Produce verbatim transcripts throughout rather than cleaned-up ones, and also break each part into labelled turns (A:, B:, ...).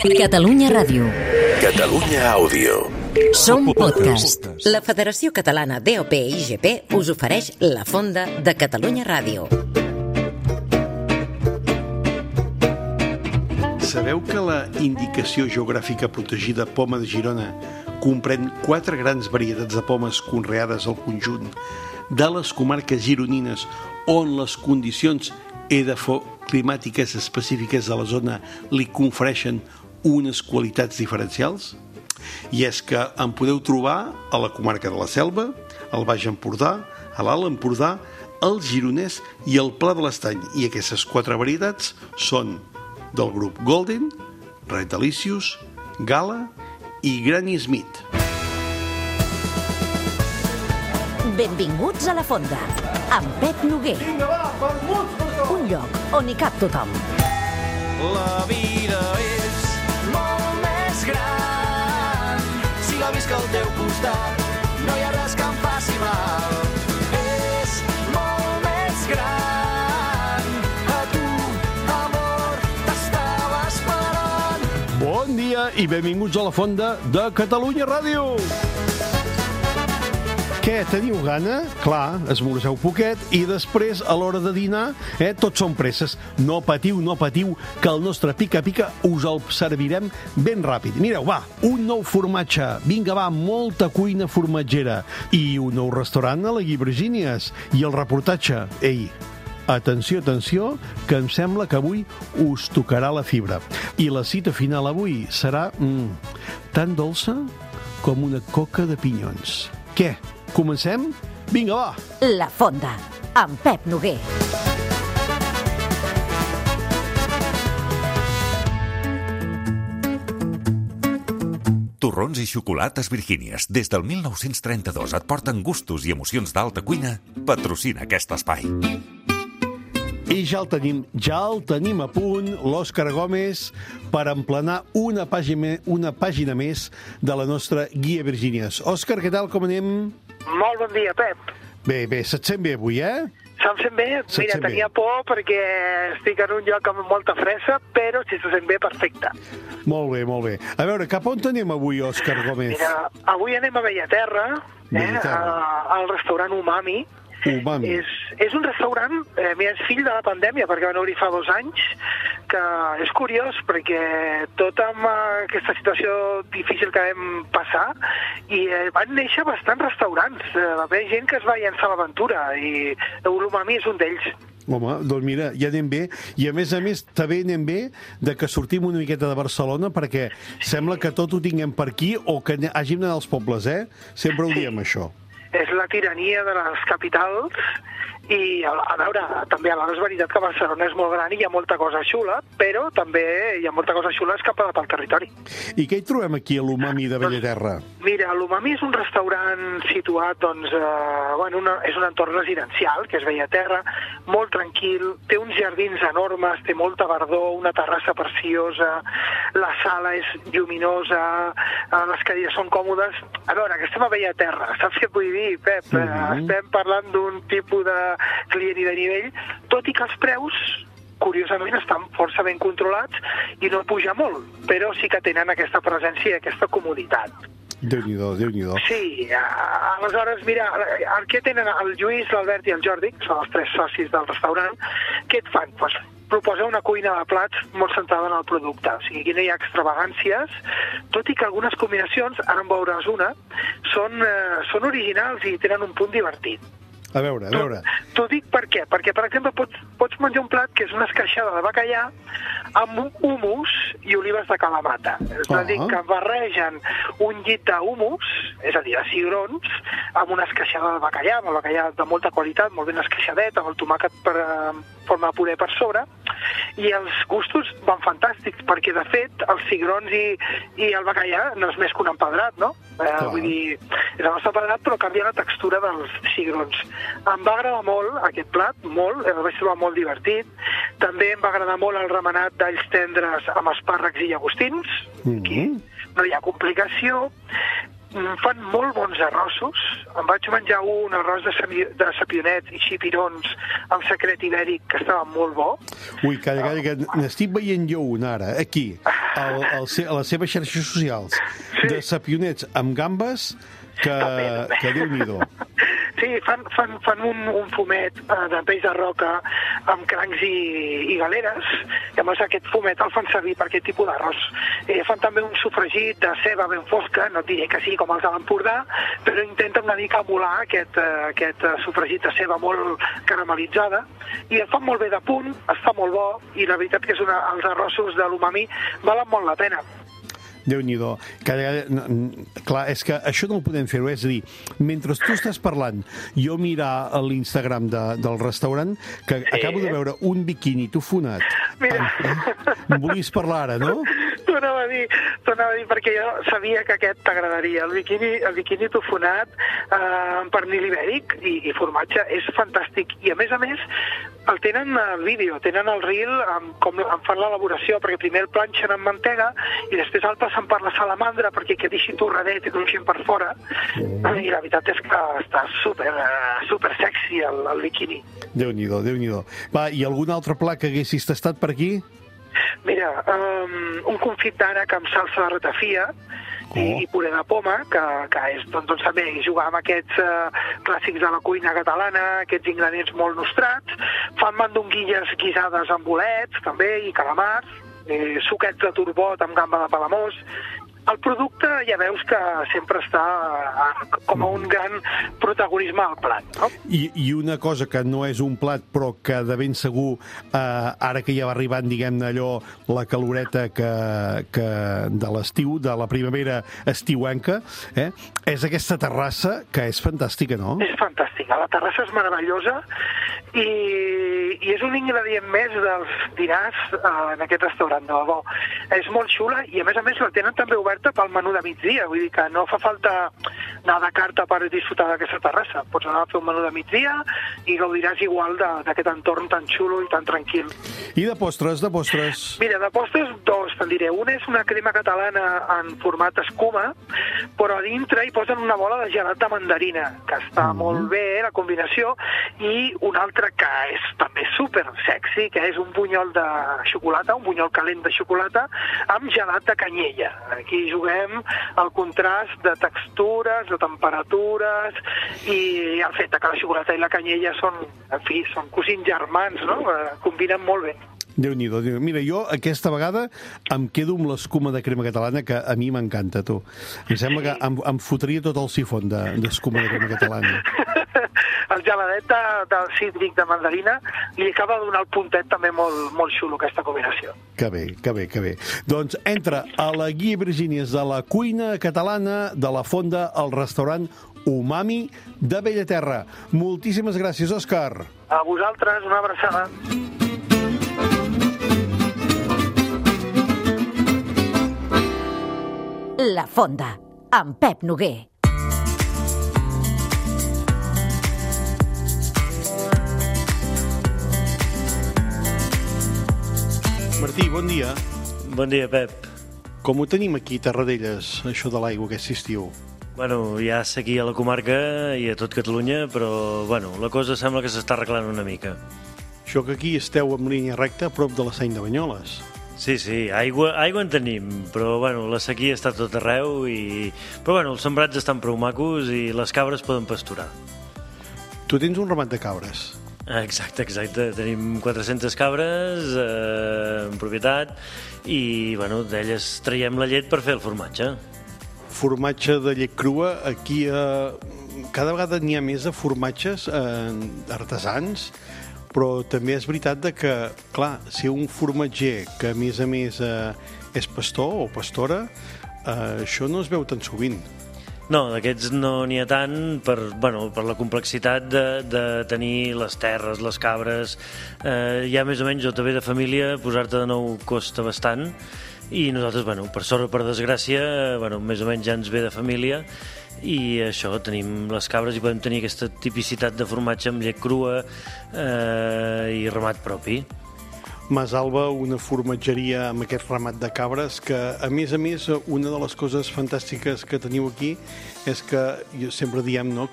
A: Catalunya Ràdio.
B: Catalunya Àudio.
A: Som podcast. La Federació Catalana D O P i I G P us ofereix la Fonda de Catalunya Ràdio.
C: Sabeu que la Indicació Geogràfica Protegida Poma de Girona comprèn quatre grans varietats de pomes conreades al conjunt de les comarques gironines on les condicions edafoclimàtiques específiques de la zona li confereixen unes qualitats diferencials? I és que en podeu trobar a la comarca de la Selva, al Baix Empordà, a l'Alt Empordà, al Gironès i al Pla de l'Estany. I aquestes quatre varietats són del grup Golden, Red Delicious, Gala i Granny Smith.
A: Benvinguts a la Fonda, amb Pep Noguer.
D: Vinga, va, vermuts per tot!
A: Un lloc on hi cap tothom.
E: La vida és molt més gran si la visc al teu costat, no hi ha res que em faci mal. És molt més gran, a tu, amor, t'estava esperant.
C: Bon dia i benvinguts a la Fonda de Catalunya Ràdio! Què, teniu gana? Clar, esmorzeu poquet i després, a l'hora de dinar, eh, tots són presses. No patiu, no patiu, que el nostre pica-pica us el servirem ben ràpid. Mireu, va, un nou formatge. Vinga, va, molta cuina formatgera. I un nou restaurant a la Gui Virgínies. I el reportatge. Ei, atenció, atenció, que em sembla que avui us tocarà la fibra. I la cita final avui serà mm, tan dolça com una coca de pinyons. Què? Comencem? Vinga, va!
A: La Fonda, amb Pep Noguer.
B: Torrons i xocolates Virgínies. Des del mil nou-cents trenta-dos et porten gustos i emocions d'alta cuina. Patrocina aquest espai.
C: I ja el tenim, ja el tenim a punt, l'Òscar Gómez, per emplenar una pàgina, una pàgina més de la nostra Guia Virgínies. Òscar, què tal, com anem?
F: Molt bon dia, Pep.
C: Bé, bé, se't sent bé avui, eh?
F: Se'm sent bé?
C: Se't
F: Mira,
C: sent
F: tenia
C: bé.
F: por perquè estic en un lloc amb molta fressa, però si se sent bé, perfecte.
C: Molt bé, molt bé. A veure, cap on anem avui, Òscar Gómez?
F: Mira, avui anem a Bellaterra, eh,
C: Bellaterra.
F: a- al restaurant Umami.
C: Umami.
F: És, és un restaurant, eh, mira, és fill de la pandèmia, perquè van obrir fa dos anys, que és curiós, perquè tot amb eh, aquesta situació difícil que vam passar, i eh, van néixer bastants restaurants. Eh, va haver gent que es va llançar a l'aventura, i l'Umami és un d'ells.
C: Home, doncs mira, ja anem bé. I a més a més, també anem bé de que sortim una miqueta de Barcelona, perquè sembla que tot ho tinguem per aquí o que hàgim d'anar als pobles, eh? Sempre ho diem, això.
F: És la tirania de les capitals i, a, a veure, també a l'hora és veritat que Barcelona és molt gran i hi ha molta cosa xula, però també hi ha molta cosa xula escapada pel territori.
C: I què hi trobem aquí a l'Umami de Bellaterra?
F: Mira, l'Umami és un restaurant situat, doncs, eh, bueno, una, és un entorn residencial, que és Bellaterra, molt tranquil, té uns jardins enormes, té molta verdor, una terrassa preciosa, la sala és lluminosa, eh, les cadires són còmodes. A veure, que estem a Bellaterra, saps què vull dir, Pep? Mm -hmm. Estem parlant d'un tipus de client i de nivell, tot i que els preus, curiosament, estan força ben controlats i no puja molt, però sí que tenen aquesta presència i aquesta comoditat.
C: Déu-n'hi-do, Déu-n'hi-do.
F: Sí, a- aleshores, mira, el que tenen el Lluís, l'Albert i el Jordi, que són els tres socis del restaurant, què et fan? Pues, proposa una cuina de plats molt centrada en el producte, o sigui, aquí no hi ha extravagàncies, tot i que algunes combinacions, ara en veuràs una, són, eh, són originals i tenen un punt divertit.
C: A veure, a veure.
F: T'ho dic per què? Perquè, per exemple, pots, pots menjar un plat que és una esqueixada de bacallà amb humus i olives de calamata. És a dir,
C: Ah.
F: que barregen un llit d'humus, és a dir, de cigrons, amb una esqueixada de bacallà, amb el bacallà de molta qualitat, molt ben esqueixadet, amb el tomàquet per eh, forma de puré per sobre, i els gustos van fantàstics, perquè, de fet, els cigrons i, i el bacallà no és més que un empedrat, no? Eh, vull dir, és el nostre empedrat, però canvia la textura dels cigrons. Em va agradar molt aquest plat, molt, el vaig trobar molt divertit. També em va agradar molt el remenat d'alls tendres amb espàrrecs i llagostins. Aquí no hi ha complicació. Fan molt bons arrossos. Em vaig menjar un arròs de, semi, de sapionets i xipirons amb secret ibèric, que estava molt bo.
C: Ui, calla, calla, que n'estic veient jo un ara, aquí. el, el, a les seves xarxes socials, sí. de sapionets amb gambes que, també, també. que Déu-n'hi-do.
F: Sí, fan, fan, fan un, un fumet eh, de peix de roca amb crancs i, i galeres, i a més aquest fumet el fan servir per aquest tipus d'arròs. Eh, fan també un sofregit de ceba ben fosca, no et diré que sí com els de l'Empordà, però intenten una mica emular aquest, eh, aquest sofregit de ceba molt caramelitzada, i el fan molt bé de punt, es fa molt bo, i la veritat que és una, els arrossos de l'umami valen molt la pena.
C: Déu-n'hi-do. Clar, és que això no ho podem fer-ho, és a dir, mentre tu estàs parlant, jo mirar a l'Instagram de, del restaurant, que sí. acabo de veure un biquini tofonat.
F: Mira.
C: Em volies parlar ara, no?
F: T'ho anava a dir, t'ho anava a dir, perquè jo sabia que aquest t'agradaria. El biquini, el biquini tofonat eh, amb pernil ibèric i, i formatge és fantàstic. I a més a més, el tenen al vídeo, tenen el reel amb com en fan l'elaboració, perquè primer el planxen amb mantega i després el passen per la salamandra perquè quedi així torradet i cruixent per fora. Mm. I la veritat és que està super, super sexy el, el biquini.
C: Déu-n'hi-do, Déu-n'hi-do. Va, i algun altre pla que haguessis tastat per aquí?
F: Mira, um, un confit d'ànec amb salsa de ratafia oh. i, i puré de poma, que, que és doncs, doncs, també jugar amb aquests uh, clàssics de la cuina catalana, aquests ingredients molt nostrats. Fan mandonguilles guisades amb bolets, també, i calamars, eh, suquets de turbot amb gamba de palamós. El producte ja veus que sempre està com a un gran protagonisme al plat, no?
C: I, i una cosa que no és un plat, però que de ben segur, eh, ara que ja va arribant, diguem-ne, allò, la caloreta que, que de l'estiu, de la primavera estiuenca, eh, és aquesta terrassa que és fantàstica, no?
F: És fantàstica. La terrassa és meravellosa i, i és un ingredient més dels dinars eh, en aquest restaurant, de debò. És molt xula i, a més a més, la tenen també oberta pel menú de migdia, vull dir que no fa falta anar de carta per disfrutar d'aquesta terrassa. Pots anar a fer un menú de migdia i gaudiràs igual d'aquest entorn tan xulo i tan tranquil.
C: I de postres, de postres?
F: Mira, de postres dos, te'n diré. Una és una crema catalana en format escuma, però a dintre hi posen una bola de gelat de mandarina, que està mm. molt bé, la combinació, i una altra que és també super sexy, que és un bunyol de xocolata, un bunyol calent de xocolata, amb gelat de canyella. Aquí juguem el contrast de textures, de temperatures i el fet que la xocolata i la canyella són, en fi, són cosins germans, no? Combinen molt bé.
C: Déu-n'hi-do. Mira, jo aquesta vegada em quedo amb l'escuma de crema catalana, que a mi m'encanta, tu. Em sembla que em, em fotria tot el sifon d'escuma de, de crema catalana.
F: El geladet de, del cítric de mandarina li acaba de donar el puntet també molt, molt xulo, aquesta combinació.
C: Que bé, que bé, que bé. Doncs entra a la guia Virgínies de la cuina catalana de la Fonda al restaurant Umami de Bellaterra. Moltíssimes gràcies, Òscar.
F: A vosaltres, una abraçada.
A: La Fonda, amb Pep Noguer.
C: Martí, bon dia.
G: Bon dia, Pep.
C: Com ho tenim aquí a Tarradellas, això de l'aigua aquest estiu?
G: Bueno, ja és aquí a la comarca i a tot Catalunya, però bueno, la cosa sembla que s'està arreglant una mica.
C: Això que aquí esteu en línia recta a prop de la Seny de Banyoles.
G: Sí, sí, aigua, aigua en tenim, però bueno, la sequia està tot arreu i... Però bueno, els sembrats estan prou macos i les cabres poden pasturar.
C: Tu tens un ramat de cabres.
G: Exacte, exacte. Tenim quatre-centes cabres eh, en propietat i bueno, d'elles traiem la llet per fer el formatge.
C: Formatge de llet crua, aquí eh, cada vegada n'hi ha més de formatges eh, artesans, però també és veritat de que, clar, si un formatger que a més a més eh, és pastor o pastora, eh, això no es veu tan sovint.
G: No, d'aquests no n'hi ha tant per, bueno, per la complexitat de, de tenir les terres, les cabres. Eh, ja més o menys, o també de família, posar-te de nou costa bastant. I nosaltres, bueno, per sort o per desgràcia, bueno, més o menys ja ens ve de família. I això, tenim les cabres i podem tenir aquesta tipicitat de formatge amb llet crua eh, i ramat propi.
C: Mas Alba, una formatgeria amb aquest ramat de cabres que, a més a més, una de les coses fantàstiques que teniu aquí és que sempre diem, no?, que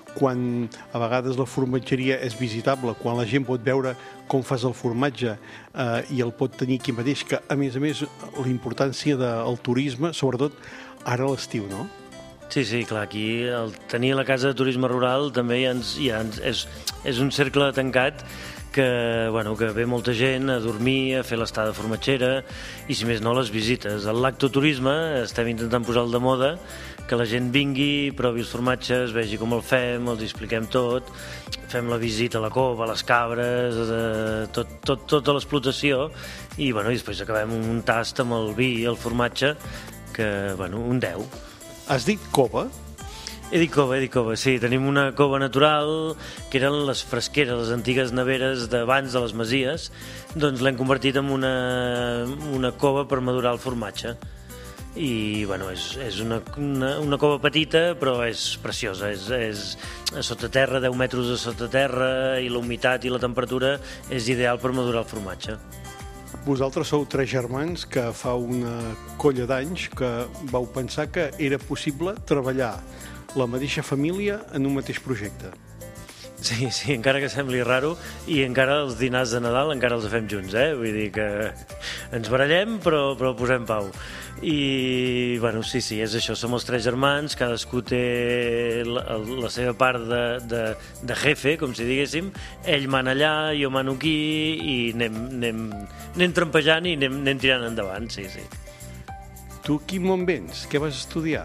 C: quan a vegades la formatgeria és visitable, quan la gent pot veure com fas el formatge eh, i el pot tenir aquí mateix, que a més a més la importància del turisme, sobretot ara a l'estiu, no?
G: Sí, sí, clar, aquí el tenir la casa de turisme rural també ja ens, ja ens, és, és un cercle tancat que, bueno, que ve molta gent a dormir, a fer l'estada formatgera i, si més no, les visites. El lactoturisme estem intentant posar-lo de moda, que la gent vingui, provi els formatges, vegi com el fem, els expliquem tot, fem la visita a la cova, a les cabres, a tot, tot, tota l'explotació i, bueno, i després acabem un tast amb el vi i el formatge, que, bueno, un deu.
C: Has dit cova?
G: He dit cova, he dit cova, sí. Tenim una cova natural, que eren les fresqueres, les antigues neveres d'abans de les masies, doncs l'hem convertit en una, una cova per madurar el formatge. I, bueno, és, és una, una, una cova petita, però és preciosa. És, és a sota terra, deu metres a sota terra, i la humitat i la temperatura és ideal per madurar el formatge.
C: Vosaltres sou tres germans que fa una colla d'anys que vau pensar que era possible treballar la mateixa família en un mateix projecte.
G: Sí, sí, encara que sembli raro, i encara els dinars de Nadal encara els fem junts, eh? Vull dir que ens barallem, però, però posem pau. I, bueno, sí, sí, és això, som els tres germans, cadascú té la, la seva part de, de, de jefe, com si diguéssim, ell mana allà, jo mano aquí, i anem, anem, anem trampejant i anem, anem tirant endavant, sí, sí.
C: Tu quin món vens? Què vas estudiar?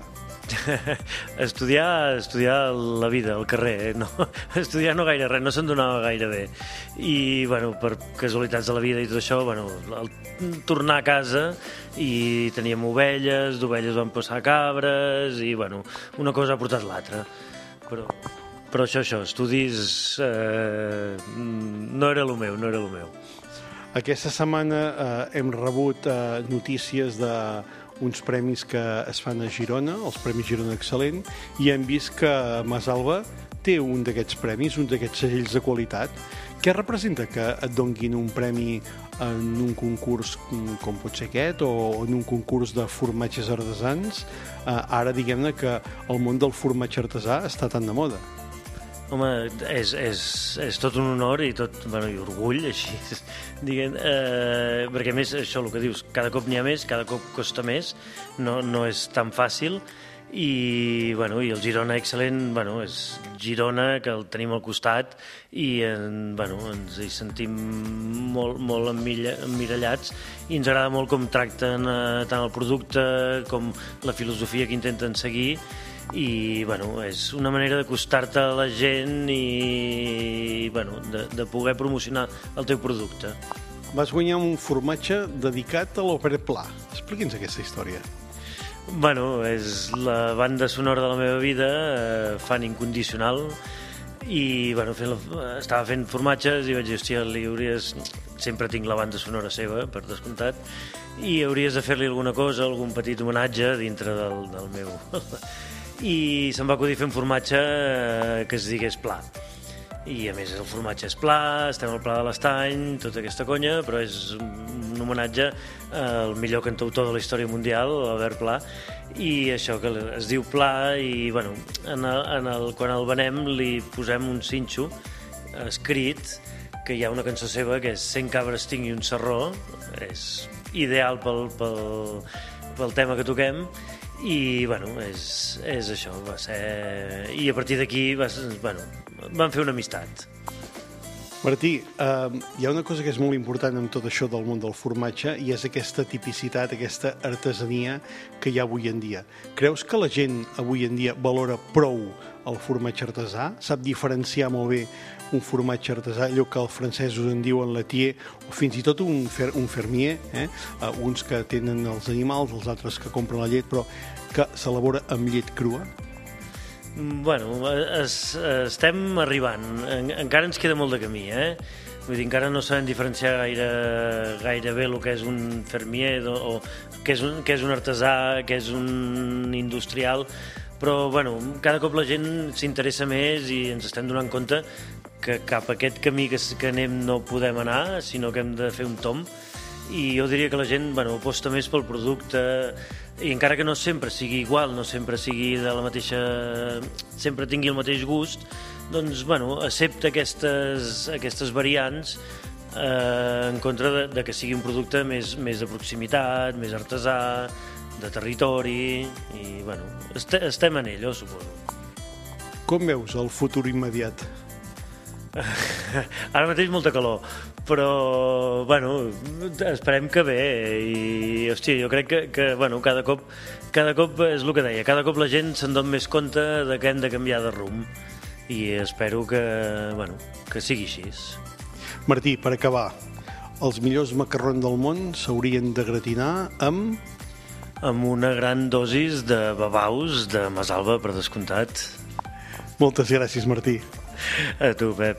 G: estudiar, estudiar la vida, el carrer, eh? No, estudiar no gaire res, no se'n donava gaire bé. I, bueno, per casualitats de la vida i tot això, bueno, el, tornar a casa i teníem ovelles, d'ovelles van passar cabres i, bueno, una cosa ha portat l'altra. Però, però això, això, estudis eh, no era el meu, no era el meu.
C: Aquesta setmana eh, hem rebut eh, notícies de uns premis que es fan a Girona, els Premis Girona Excel·lent, i hem vist que Masalva té un d'aquests premis, un d'aquests segells de qualitat. Què representa que et donguin un premi en un concurs com pot ser aquest o en un concurs de formatges artesans? Eh, ara, diguem-ne que el món del formatge artesà està tan de moda.
G: Home, és, és, és tot un honor i tot, bueno, i orgull, així, diguem, eh, perquè a més, això, el que dius, cada cop n'hi ha més, cada cop costa més, no, no és tan fàcil, i, bueno, i el Girona Excel·lent, bueno, és Girona, que el tenim al costat, i, en, bueno, ens hi sentim molt, molt emmirallats, i ens agrada molt com tracten eh, tant el producte com la filosofia que intenten seguir, i, bueno, és una manera d'acostar-te a la gent i, bueno, de, de poder promocionar el teu producte.
C: Vas guanyar un formatge dedicat a l'Òpera Pla. Expliqui'ns aquesta història.
G: Bueno, és la banda sonora de la meva vida, eh, fan Incondicional, i, bueno, fent la, estava fent formatges i vaig dir, hòstia, li hauries... Sempre tinc la banda sonora seva, per descomptat, i hauries de fer-li alguna cosa, algun petit homenatge dintre del, del meu... I se'm va acudir fer un formatge que es digués Pla. I, a més, el formatge és pla, estem al Pla de l'Estany, tota aquesta conya, però és un homenatge al millor cantautor de la història mundial, Albert Pla, i això que es diu Pla, i, bueno, en el, en el, quan el venem li posem un cinxo escrit, que hi ha una cançó seva que és Cent cabres tinc i un sarró, és ideal pel, pel, pel tema que toquem, i, bueno, és, és això, va ser... I a partir d'aquí, bueno, vam fer una amistat.
C: Martí, eh, hi ha una cosa que és molt important en tot això del món del formatge i és aquesta tipicitat, aquesta artesania que hi ha avui en dia. Creus que la gent avui en dia valora prou el formatge artesà? Sap diferenciar molt bé un formatge artesà, allò que els francesos en diuen latier, o fins i tot un, fer, un fermier, eh? Uh, uns que tenen els animals, els altres que compren la llet, però que s'elabora amb llet crua?
G: Bueno, es, estem arribant. En, encara ens queda molt de camí, eh? Vull dir, encara no sabem diferenciar gaire, gaire bé el que és un fermier o, o què és un, què és un artesà, què és un industrial, però, bueno, cada cop la gent s'interessa més i ens estem donant compte que cap a aquest camí que, que anem no podem anar, sinó que hem de fer un tomb. I jo diria que la gent, bueno, aposta més pel producte, i encara que no sempre sigui igual, no sempre sigui de la mateixa... sempre tingui el mateix gust, doncs, bueno, accepta aquestes, aquestes variants eh, en contra de, de que sigui un producte més, més de proximitat, més artesà, de territori, i, bueno, est estem en ell, suposo.
C: Com veus el futur immediat?
G: Ara mateix molta calor, però, bueno, esperem que bé, i, hòstia, jo crec que, que bueno, cada cop, cada cop és el que deia, cada cop la gent se'n dona més compte de que hem de canviar de rumb, i espero que, bueno, que sigui així.
C: Martí, per acabar, els millors macarrons del món s'haurien de gratinar amb...
G: Amb una gran dosis de babaus de Masalva, per descomptat.
C: Moltes gràcies, Martí.
G: A tu, Pep.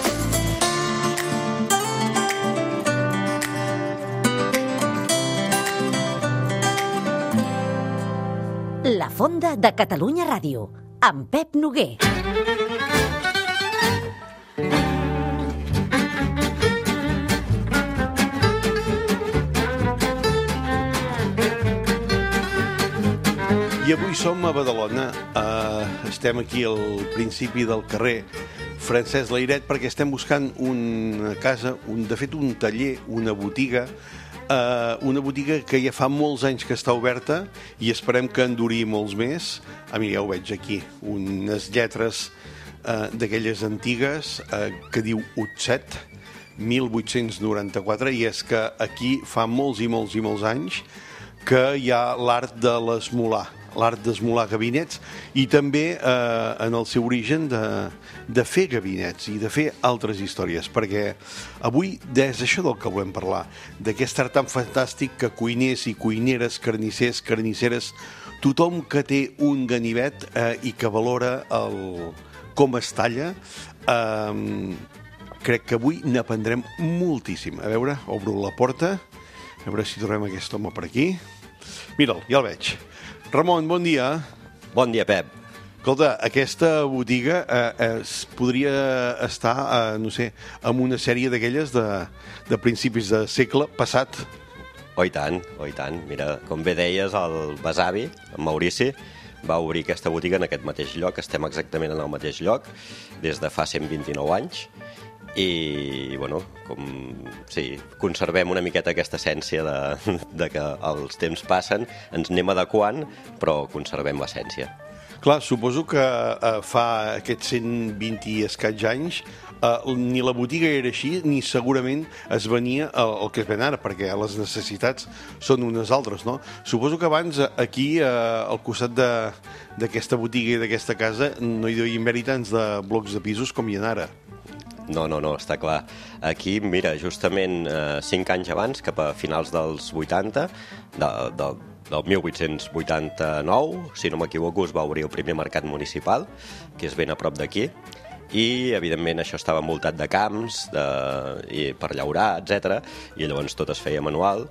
A: La Fonda de Catalunya Ràdio, amb Pep Noguer.
C: I avui som a Badalona, uh, estem aquí al principi del carrer Francesc Layret perquè estem buscant una casa, un, de fet un taller, una botiga, uh, una botiga que ja fa molts anys que està oberta i esperem que en duri molts més. A mi ja ho veig aquí, unes lletres uh, d'aquelles antigues uh, que diu Utset, mil vuit-cents noranta-quatre, i és que aquí fa molts i molts i molts anys que hi ha l'art de l'esmolar, l'art d'esmolar gabinets i també eh, en el seu origen de, de fer gabinets i de fer altres històries, perquè avui és això del que volem parlar, d'aquest art tan fantàstic que cuiners i cuineres, carnissers, carnisseres, tothom que té un ganivet eh, i que valora el, com es talla, eh, crec que avui n'aprendrem moltíssim. A veure, obro la porta, a veure si trobem aquest home per aquí. Mira'l, ja el veig. Ramon, bon dia.
H: Bon dia, Pep.
C: Escolta, aquesta botiga eh, eh, podria estar, eh, no sé, en una sèrie d'aquelles de, de principis de segle passat.
H: Oh, i tant, oh, i tant. Mira, com bé deies, el besavi, en Maurici, va obrir aquesta botiga en aquest mateix lloc. Estem exactament en el mateix lloc des de fa cent vint-i-nou anys. I, bueno, com, sí, conservem una miqueta aquesta essència de, de que els temps passen, ens anem adequant, però conservem l'essència.
C: Clar, suposo que eh, fa aquests cent vint i escaig anys eh, ni la botiga era així, ni segurament es venia el, el que es ven ara, perquè les necessitats són unes altres, no? Suposo que abans aquí, eh, al costat d'aquesta botiga i d'aquesta casa, no hi devien haver tants de blocs de pisos com hi ha ara.
H: No, no, no, està clar. Aquí, mira, justament eh, cinc anys abans, cap a finals dels vuitanta, de, de, del mil vuit-cents vuitanta-nou, si no m'equivoco, es va obrir el primer mercat municipal, que és ben a prop d'aquí, i, evidentment, això estava envoltat de camps, de, i per llaurar, etcètera, i llavors tot es feia manual,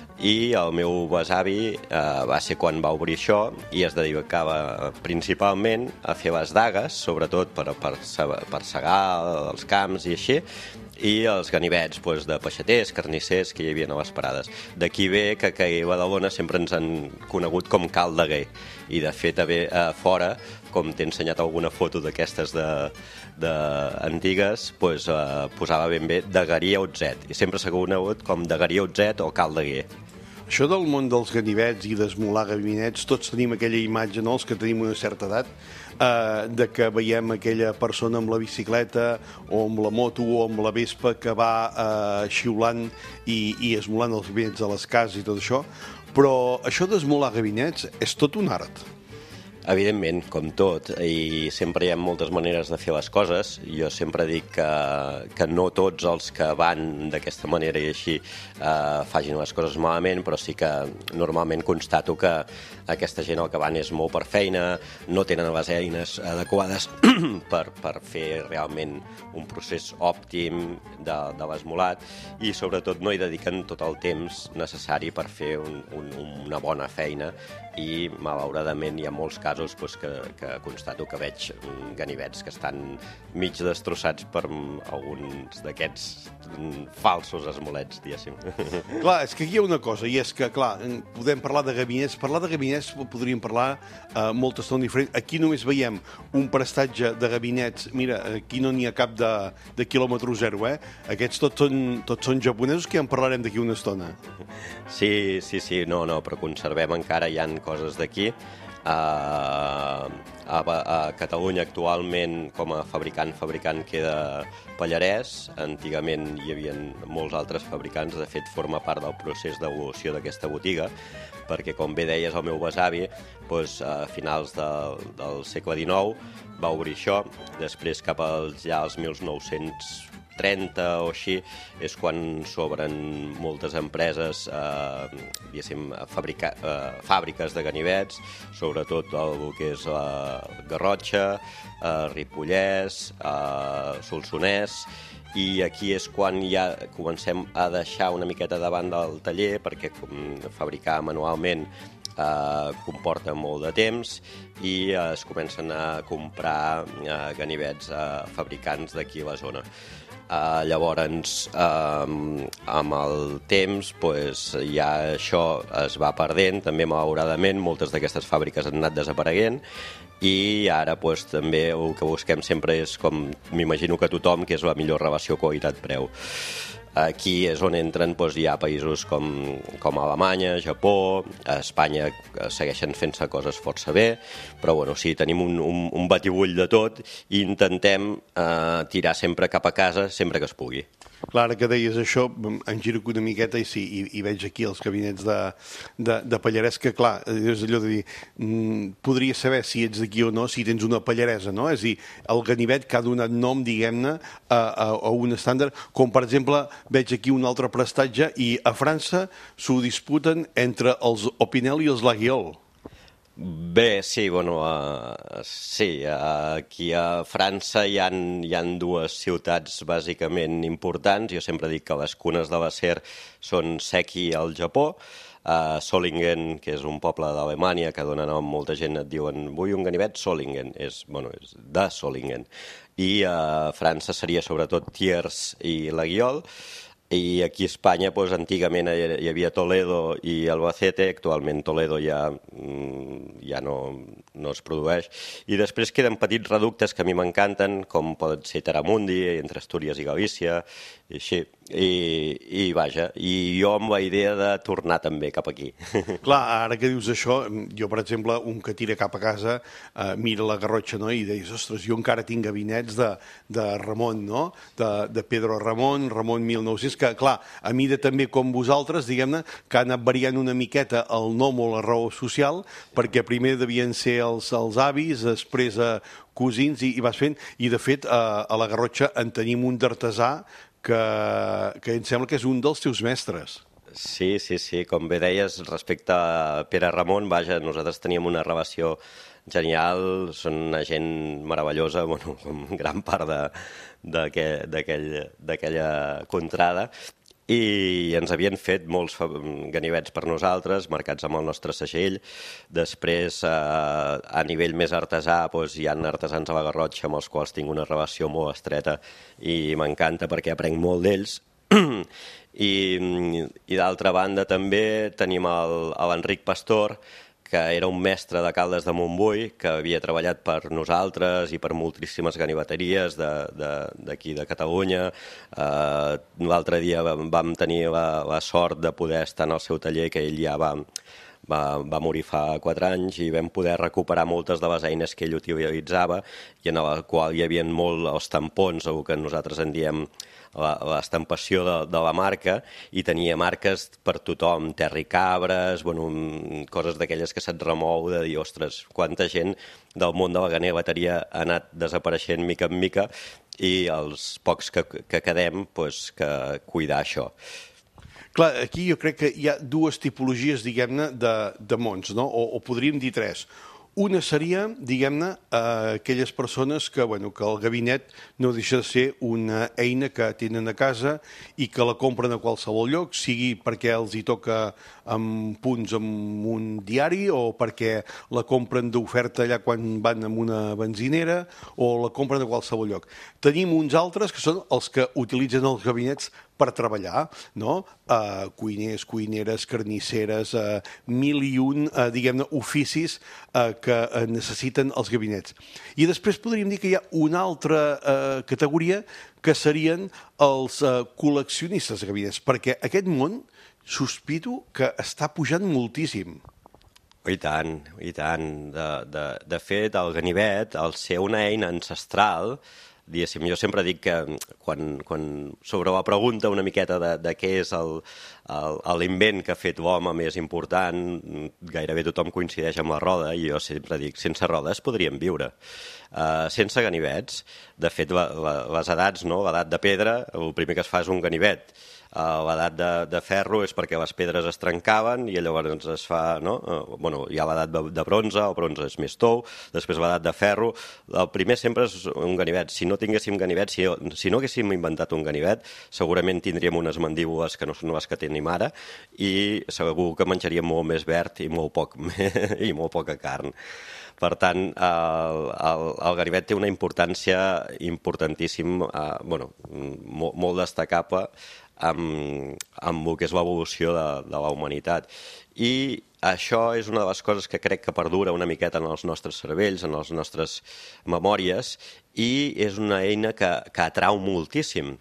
H: i el meu besavi eh, va ser quan va obrir això i es dedicava principalment a fer les dagues, sobretot per, per, per segar els camps i així, i els ganivets doncs, de peixaters, carnissers que hi havia a les parades. D'aquí ve que, que a Badalona sempre ens han conegut com Cal Daguer, i de fet a, ve, a fora, com t'he ensenyat alguna foto d'aquestes de, de antigues, doncs, eh, posava ben bé Dagueria Utzet, i sempre s'ha conegut com Dagueria Utzet o Cal Daguer.
C: Això del món dels ganivets i d'esmolar gabinets, tots tenim aquella imatge, no?, els que tenim una certa edat, eh, de que veiem aquella persona amb la bicicleta o amb la moto o amb la Vespa que va eh, xiulant i, i esmolant els gabinets a les cases i tot això, però això d'esmolar gabinets és tot un art.
H: Evidentment, com tot, i sempre hi ha moltes maneres de fer les coses. Jo sempre dic que, que no tots els que van d'aquesta manera i així eh, facin les coses malament, però sí que normalment constato que aquesta gent el que van és molt per feina, no tenen les eines adequades per, per fer realment un procés òptim de, de l'esmolat i sobretot no hi dediquen tot el temps necessari per fer un, un, una bona feina i malauradament hi ha molts casos casos pues, que, que constato que veig ganivets que estan mig destrossats per alguns d'aquests falsos esmolets, diguéssim.
C: Clar, és que aquí hi ha una cosa, i és que, clar, podem parlar de gabinets, parlar de gabinets podríem parlar uh, molta estona diferent. Aquí només veiem un prestatge de gabinets, mira, aquí no n'hi ha cap de, de quilòmetre zero, eh? Aquests tots són, tots són japonesos, que ja en parlarem d'aquí una estona.
H: Sí, sí, sí, no, no, però conservem encara, hi ha coses d'aquí. Uh, a, a Catalunya actualment com a fabricant fabricant queda Pallarès. Antigament hi havia molts altres fabricants, de fet forma part del procés d'evolució d'aquesta botiga, perquè com bé deies el meu besavi, doncs, a finals del, del segle dinou va obrir això, després cap als ja als mil nou-cents trenta o així és quan s'obren moltes empreses, eh, diguéssim, fabrica, eh, fàbriques de ganivets, sobretot el que és la Garrotxa, eh, Ripollès, eh, Solsonès, i aquí és quan ja comencem a deixar una miqueta davant del taller, perquè fabricar manualment eh, comporta molt de temps i eh, es comencen a comprar eh, ganivets a eh, fabricants d'aquí a la zona. Uh, llavors, uh, amb el temps, pues, ja això es va perdent, també malauradament, moltes d'aquestes fàbriques han anat desapareguent, i ara pues, també el que busquem sempre és, com m'imagino que tothom, que és la millor relació qualitat-preu. Aquí és on entren, doncs, hi ha països com, com Alemanya, Japó, a Espanya segueixen fent-se coses força bé, però bueno, sí, tenim un, un, un batibull de tot i intentem eh, tirar sempre cap a casa sempre que es pugui.
C: Clar, ara que deies això, em giro una miqueta i sí, i, i veig aquí els gabinets de, de, de Pallarès, que clar, és allò de dir, mm, podria saber si ets d'aquí o no, si tens una pallaresa, no? És a dir, el ganivet que ha donat nom, diguem-ne, a, a, a un estàndard, com per exemple, veig aquí un altre prestatge i a França s'ho disputen entre els Opinel i els Laguiole.
H: Bé, sí, bueno, uh, sí, uh, aquí a França hi ha, hi ha dues ciutats bàsicament importants. Jo sempre dic que les cunes de l'acer són Seki al Japó, uh, Solingen, que és un poble d'Alemanya que dona nom, molta gent et diuen vull un ganivet, Solingen, és, bueno, és de Solingen. I a uh, França seria sobretot Thiers i Laguiole. I aquí a Espanya, doncs, antigament hi havia Toledo i Albacete, actualment Toledo ja, ja no, no es produeix. I després queden petits reductes que a mi m'encanten, com poden ser Taramundi, entre Astúries i Galícia, i així. I, i vaja, i jo amb la idea de tornar també cap aquí.
C: Clar, ara que dius això, jo, per exemple, un que tira cap a casa, eh, mira la Garrotxa, no?, i deies, ostres, jo encara tinc gabinets de, de Ramon, no?, de, de Pedro Ramon, Ramon mil nou-cents, que, clar, a mida també com vosaltres, diguem-ne, que ha anat variant una miqueta el nom o la raó social, perquè primer devien ser els, els avis, després eh, cosins, i, i vas fent, i de fet, eh, a la Garrotxa en tenim un d'artesà que, que em sembla que és un dels teus mestres.
H: Sí, sí, sí, com bé deies, respecte a Pere Ramon, vaja, nosaltres teníem una relació genial, són una gent meravellosa, bueno, com gran part d'aquella contrada, i ens havien fet molts ganivets per nosaltres, marcats amb el nostre segell. Després, a nivell més artesà, hi ha artesans a la Garrotxa amb els quals tinc una relació molt estreta i m'encanta perquè aprenc molt d'ells. I, i d'altra banda també tenim l'Enric Pastor, que era un mestre de Caldes de Montbui, que havia treballat per nosaltres i per moltíssimes ganiveteries d'aquí de, de, de Catalunya. Uh, L'altre dia vam tenir la, la sort de poder estar en el seu taller, que ell ja va, va, va morir fa quatre anys, i vam poder recuperar moltes de les eines que ell utilitzava i en la qual hi havia molt els tampons, el que nosaltres en diem l'estampació de, de la marca, i tenia marques per tothom, terra i cabres, bueno, coses d'aquelles que se't remou de dir, ostres, quanta gent del món de la ganiveteria ha anat desapareixent mica en mica, i els pocs que, que quedem, doncs, que cuidar això.
C: Clar, aquí jo crec que hi ha dues tipologies, diguem-ne, de, de mons, no? O, o podríem dir tres. Una seria, diguem-ne, eh, aquelles persones que, bueno, que el gabinet no deixa de ser una eina que tenen a casa i que la compren a qualsevol lloc, sigui perquè els hi toca amb punts amb un diari o perquè la compren d'oferta allà quan van amb una benzinera o la compren a qualsevol lloc. Tenim uns altres que són els que utilitzen els gabinets per treballar, no? Uh, cuiners, cuineres, carnisseres, uh, mil i un, uh, diguem-ne, oficis uh, que uh, necessiten els gabinets. I després podríem dir que hi ha una altra uh, categoria que serien els uh, col·leccionistes de gabinets, perquè aquest món sospito que està pujant moltíssim.
H: I tant, i tant. De, de, de fet, el ganivet, al ser una eina ancestral, diguéssim, jo sempre dic que quan, quan sobre la pregunta una miqueta de, de què és el, el, l'invent que ha fet l'home més important, gairebé tothom coincideix amb la roda, i jo sempre dic, sense rodes podríem viure. Uh, sense ganivets, de fet, la, la, les edats, no? L'edat de pedra, el primer que es fa és un ganivet. Uh, l'edat de, de ferro és perquè les pedres es trencaven i llavors es fa, no? Uh, bueno, hi ha l'edat de, de bronze, el bronze és més tou, després l'edat de ferro. El primer sempre és un ganivet. Si no tinguéssim ganivet, si, si no haguéssim inventat un ganivet, segurament tindríem unes mandíbules que no són les que tenim ara i segur que menjaríem molt més verd i molt, poc, i molt poca carn. Per tant, el, el, el ganivet té una importància importantíssima, eh, bueno, molt, molt destacable amb, amb el que és l'evolució de, de la humanitat. I això és una de les coses que crec que perdura una miqueta en els nostres cervells, en les nostres memòries, i és una eina que, que atrau moltíssim.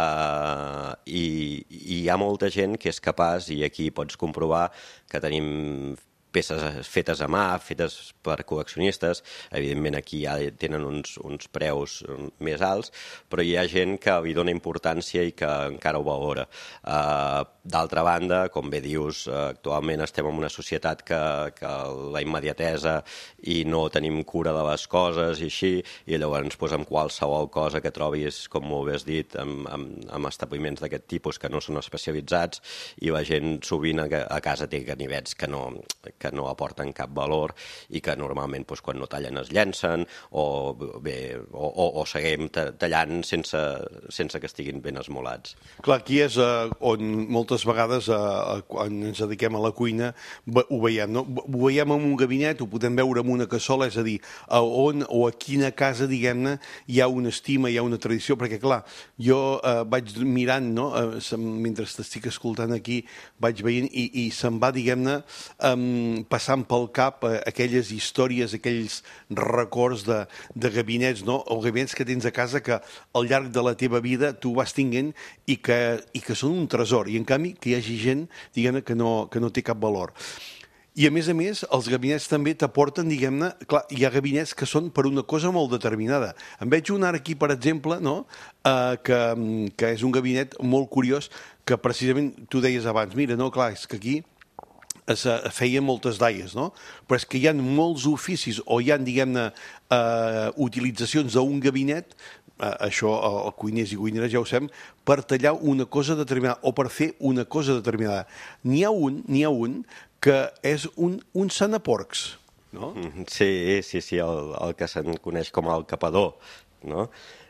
H: Uh, i, i hi ha molta gent que és capaç, i aquí pots comprovar que tenim peces fetes a mà, fetes per col·leccionistes. Evidentment aquí ja tenen uns, uns preus més alts, però hi ha gent que li dona importància i que encara ho valora. Uh, D'altra banda, com bé dius, uh, actualment estem en una societat que, que la immediatesa i no tenim cura de les coses i així, i llavors pues, amb qualsevol cosa que trobis, com ho has dit, amb, amb, amb establiments d'aquest tipus que no són especialitzats, i la gent sovint a, a casa té ganivets que no, que no aporten cap valor i que normalment doncs, quan no tallen es llencen o, bé, o, o, o seguim tallant sense, sense que estiguin ben esmolats.
C: Clar, aquí és uh, on moltes vegades uh, quan ens dediquem a la cuina ho veiem, no? Ho veiem en un gabinet, ho podem veure en una cassola, és a dir, a on o a quina casa, diguem-ne, hi ha una estima, hi ha una tradició, perquè clar, jo uh, vaig mirant, no? Uh, mentre t'estic escoltant aquí, vaig veient i, i se'm va, diguem-ne, um, passant pel cap uh, aquelles històries, aquells records de, de gabinets, no? O gabinets que tens a casa que al llarg de la teva vida tu vas tinguent i que, i que són un tresor, i en canvi que hi hagi gent, diguem-ne, que no, que no té cap valor. I a més a més, els gabinets també t'aporten, diguem-ne, clar, hi ha gabinets que són per una cosa molt determinada. En veig un ara aquí, per exemple, no? Uh, que, que és un gabinet molt curiós, que precisament tu deies abans, mira, no, clar, és que aquí es feien moltes daies, no? Però és que hi ha molts oficis o hi ha, diguem-ne, uh, utilitzacions d'un gabinet, uh, això el cuiners i cuineres ja ho sabem, per tallar una cosa determinada o per fer una cosa determinada. N'hi ha un, n'hi ha un que és un, un sanaporcs, no?
H: Sí, sí, sí, el, el que se'n coneix com el capador, no?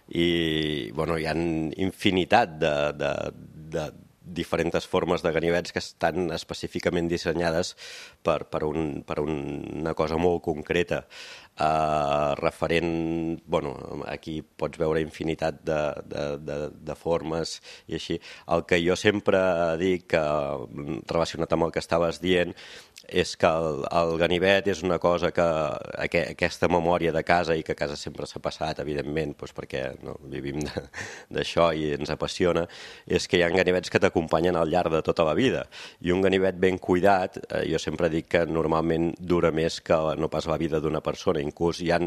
H: I, bueno, hi ha infinitat de, de, de diferents formes de ganivets que estan específicament dissenyades per, per, un, per una cosa molt concreta. Uh, referent, bueno, aquí pots veure infinitat de, de, de, de formes i així. El que jo sempre dic, que, relacionat amb el que estaves dient, és que el, el ganivet és una cosa que aqu aquesta memòria de casa, i que a casa sempre s'ha passat, evidentment, doncs perquè no, vivim d'això i ens apassiona, és que hi ha ganivets que t'acompanyen al llarg de tota la vida. I un ganivet ben cuidat, eh, jo sempre dic que normalment dura més que no pas la vida d'una persona. Inclús hi ha,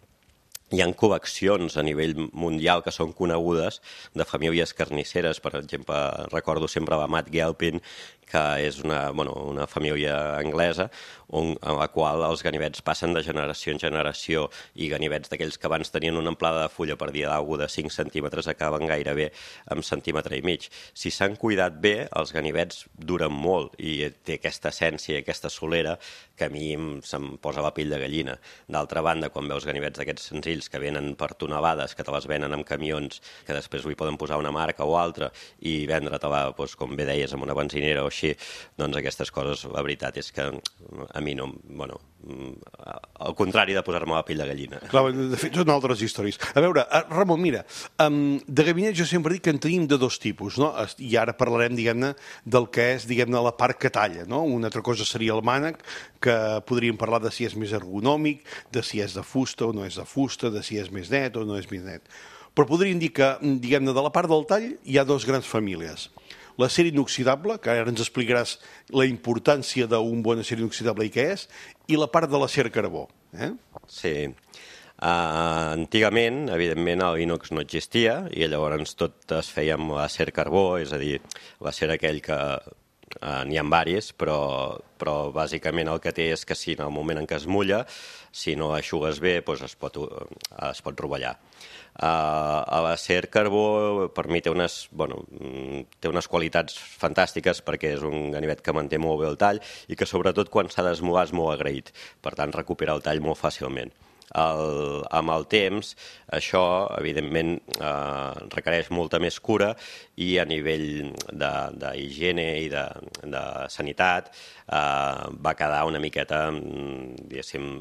H: hi ha col·leccions a nivell mundial que són conegudes de famílies carnisseres. Per exemple, recordo sempre la Matt Gelpin, que és una, bueno, una família anglesa, on, en la qual els ganivets passen de generació en generació i ganivets d'aquells que abans tenien una amplada de fulla, per dir d'algú, de cinc centímetres, acaben gairebé amb centímetre i mig. Si s'han cuidat bé, els ganivets duren molt i té aquesta essència i aquesta solera que a mi se'm posa la pell de gallina. D'altra banda, quan veus ganivets d'aquests senzills que venen per tonelades, que te les venen amb camions, que després li poden posar una marca o altra i vendre-te-la, doncs, com bé deies, amb una benzinera o així, doncs aquestes coses, la veritat és que a mi no, bueno, al contrari de posar-me la pell de gallina.
C: Clar, de fet, són altres històries. A veure, Ramon, mira, de gabinet jo sempre dic que en tenim de dos tipus, no? I ara parlarem, diguem-ne, del que és, diguem-ne, la part que talla, no? Una altra cosa seria el mànec, que podríem parlar de si és més ergonòmic, de si és de fusta o no és de fusta, de si és més net o no és més net. Però podríem dir que, diguem-ne, de la part del tall hi ha dos grans famílies. L'acer inoxidable, que ara ens explicaràs la importància d'un bon acer inoxidable i què és, i la part de l'acer carbó. Eh?
H: Sí. Uh, antigament, evidentment, l'inox no existia i llavors tot es feia amb l'acer carbó, és a dir, l'acer aquell que uh, n'hi ha varis, però, però bàsicament el que té és que si en el moment en què es mulla, si no eixugues bé, doncs es pot, es pot rovellar. Uh, l'acer carbó per mi té unes, bueno, té unes qualitats fantàstiques perquè és un ganivet que manté molt bé el tall i que sobretot quan s'ha d'esmolar és molt agraït, per tant recupera el tall molt fàcilment. El, amb el temps, això, evidentment, eh, requereix molta més cura i a nivell d'higiene i de, de sanitat eh, va quedar una miqueta, diguéssim,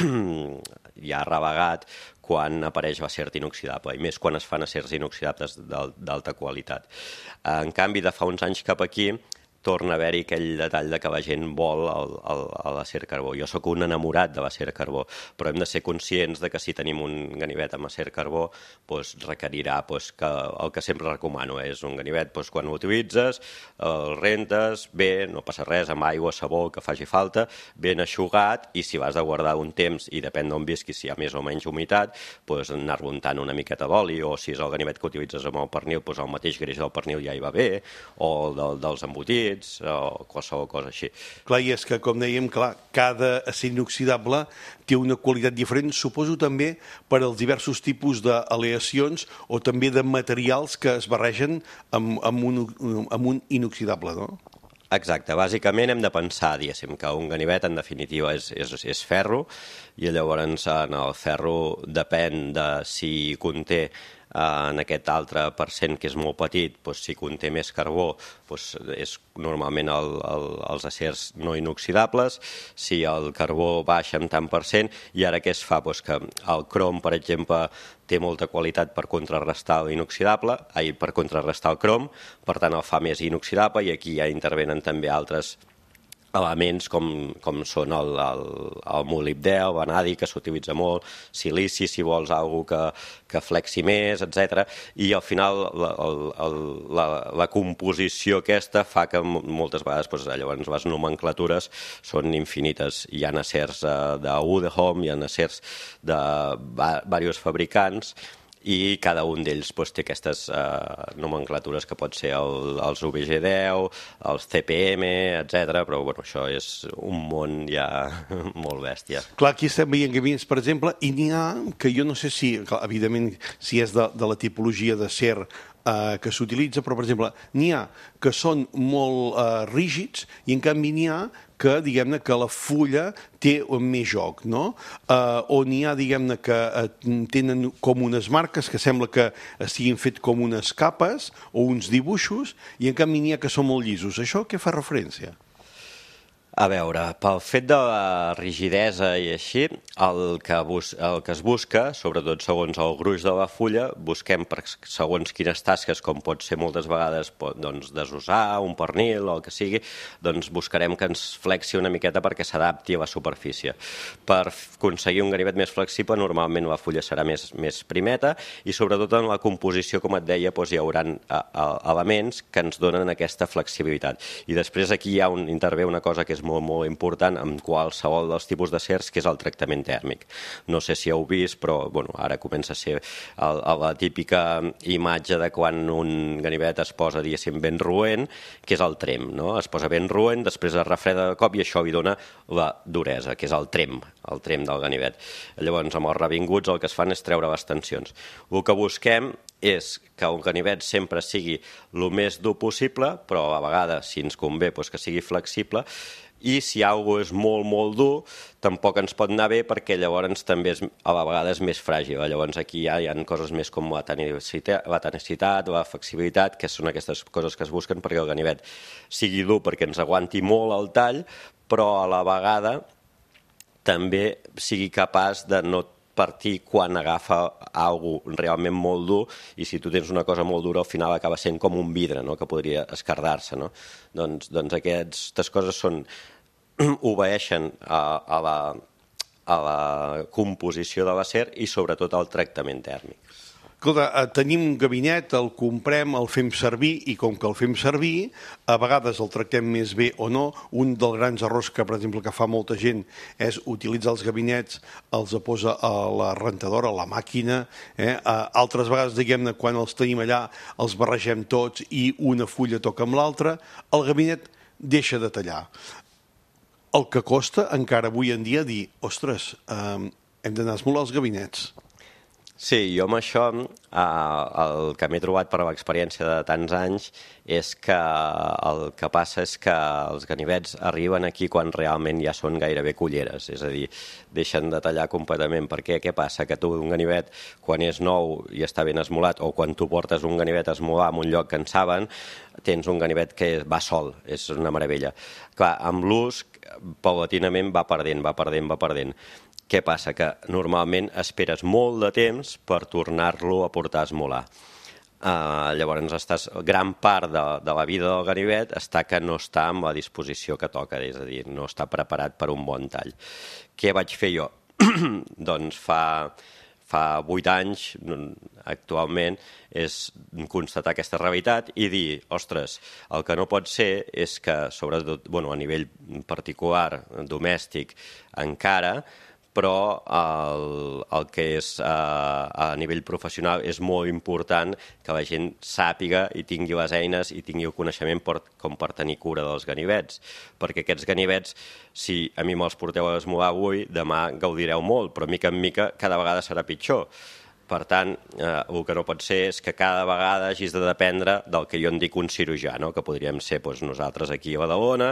H: ja revegat quan apareix l'acer inoxidable, i més quan es fan acers inoxidables d'alta qualitat. En canvi, de fa uns anys cap aquí, torna a haver-hi aquell detall de que la gent vol l'acer carbó. Jo sóc un enamorat de l'acer carbó, però hem de ser conscients de que si tenim un ganivet amb acer carbó, doncs requerirà doncs, que el que sempre recomano és un ganivet doncs, quan l'utilitzes, el rentes, bé, no passa res, amb aigua, sabó, que faci falta, ben eixugat, i si vas de guardar un temps, i depèn d'on visquis, si hi ha més o menys humitat, doncs anar-lo untant una miqueta d'oli, o si és el ganivet que utilitzes amb el pernil, doncs el mateix greix del pernil ja hi va bé, o del, dels embotits, o qualsevol cosa així.
C: Clar, i és que, com dèiem, clar, cada acer inoxidable té una qualitat diferent, suposo també per als diversos tipus d'aleacions o també de materials que es barregen amb, amb, un, amb un inoxidable, no?
H: Exacte, bàsicament hem de pensar, diguéssim, que un ganivet en definitiva és, és, és ferro, i llavors en el ferro depèn de si conté en aquest altre percent que és molt petit, doncs, si conté més carbó, doncs, és normalment el, el, els acers no inoxidables, si el carbó baixa en tant per cent, i ara què es fa? Doncs que el crom, per exemple, té molta qualitat per contrarrestar l'inoxidable, ai, per contrarrestar el crom, per tant el fa més inoxidable, i aquí ja intervenen també altres elements com, com són el, el, el molibdè, el vanadi, que s'utilitza molt, silici, si vols alguna que, que flexi més, etcètera. I al final la, el, la, la composició aquesta fa que moltes vegades doncs, llavors les nomenclatures són infinites. Hi ha acers de Udehome, hi ha acers de diversos fabricants, i cada un d'ells doncs, té aquestes eh, nomenclatures que pot ser el, els U V G deu, els C P M, etcètera, però bueno, això és un món ja molt bèstia.
C: Clar, aquí estem veient gabinets, per exemple, i n'hi ha que jo no sé si, clar, evidentment, si és de, de la tipologia d'acer eh, que s'utilitza, però, per exemple, n'hi ha que són molt eh, rígids i, en canvi, n'hi ha que, diguem-ne, que la fulla té més joc, no? Uh, o n'hi ha, diguem-ne, que uh, tenen com unes marques que sembla que estiguin fet com unes capes o uns dibuixos, i en canvi n'hi ha que són molt llisos. Això què fa referència?
H: A veure, pel fet de la rigidesa i així, el que, bus el que es busca, sobretot segons el gruix de la fulla, busquem per segons quines tasques, com pot ser moltes vegades doncs, desossar, un pernil o el que sigui, doncs buscarem que ens flexi una miqueta perquè s'adapti a la superfície. Per aconseguir un ganivet més flexible, normalment la fulla serà més, més primeta, i sobretot en la composició, com et deia, doncs, hi haurà elements que ens donen aquesta flexibilitat. I després aquí hi ha un, intervé una cosa que és molt, molt important amb qualsevol dels tipus de cercs, que és el tractament tèrmic. No sé si heu vist, però bueno, ara comença a ser el, la típica imatge de quan un ganivet es posa, diguéssim, ben roent, que és el trem, no? Es posa ben roent, després es refreda de cop i això li dona la duresa, que és el trem, el trem del ganivet. Llavors, amb els revinguts el que es fan és treure les tensions. El que busquem és que un ganivet sempre sigui el més dur possible, però a vegades, si ens convé, doncs que sigui flexible, i si alguna cosa és molt, molt dur, tampoc ens pot anar bé perquè llavors també és, a la vegada és més fràgil. Llavors aquí ja hi ha coses més com la tenicitat, la tenicitat, la flexibilitat, que són aquestes coses que es busquen perquè el ganivet sigui dur, perquè ens aguanti molt el tall, però a la vegada també sigui capaç de no partir quan agafa alguna cosa realment molt dur, i si tu tens una cosa molt dura al final acaba sent com un vidre, no?, que podria esquerdar-se, no? Doncs, doncs aquestes coses són, obeeixen a, a, la, a la composició de l'acer i sobretot al tractament tèrmic.
C: Escolta, tenim un gabinet, el comprem, el fem servir, i com que el fem servir, a vegades el tractem més bé o no. Un dels grans errors que, per exemple, que fa molta gent és utilitzar els gabinets, els posa a la rentadora, a la màquina. Eh? Altres vegades, diguem-ne, quan els tenim allà, els barregem tots i una fulla toca amb l'altra, el gabinet deixa de tallar. El que costa encara avui en dia dir, ostres, eh, hem d'anar a esmolar els gabinets.
H: Sí, jo amb això eh, el que m'he trobat per l'experiència de tants anys és que el que passa és que els ganivets arriben aquí quan realment ja són gairebé culleres, és a dir, deixen de tallar completament. Perquè què passa? Que tu un ganivet, quan és nou i està ben esmolat, o quan tu portes un ganivet a esmolar en un lloc que en saben, tens un ganivet que va sol, és una meravella. Clar, amb l'ús, paulatinament va perdent, va perdent, va perdent. Què passa? Que normalment esperes molt de temps per tornar-lo a portar a esmolar. Uh, llavors, estàs, gran part de, de la vida del ganivet està que no està amb la disposició que toca, és a dir, no està preparat per un bon tall. Què vaig fer jo? Doncs fa... fa vuit anys, actualment, és constatar aquesta realitat i dir, ostres, el que no pot ser és que, sobretot, bueno, a nivell particular, domèstic, encara, però el, el que és eh, a nivell professional és molt important que la gent sàpiga i tingui les eines i tingui el coneixement per, com per tenir cura dels ganivets, perquè aquests ganivets, si a mi me'ls porteu a esmolar avui, demà gaudireu molt, però mica en mica cada vegada serà pitjor. Per tant, eh, el que no pot ser és que cada vegada hagis de dependre del que jo en dic un cirurgià, no? Que podríem ser doncs, nosaltres aquí a Badalona,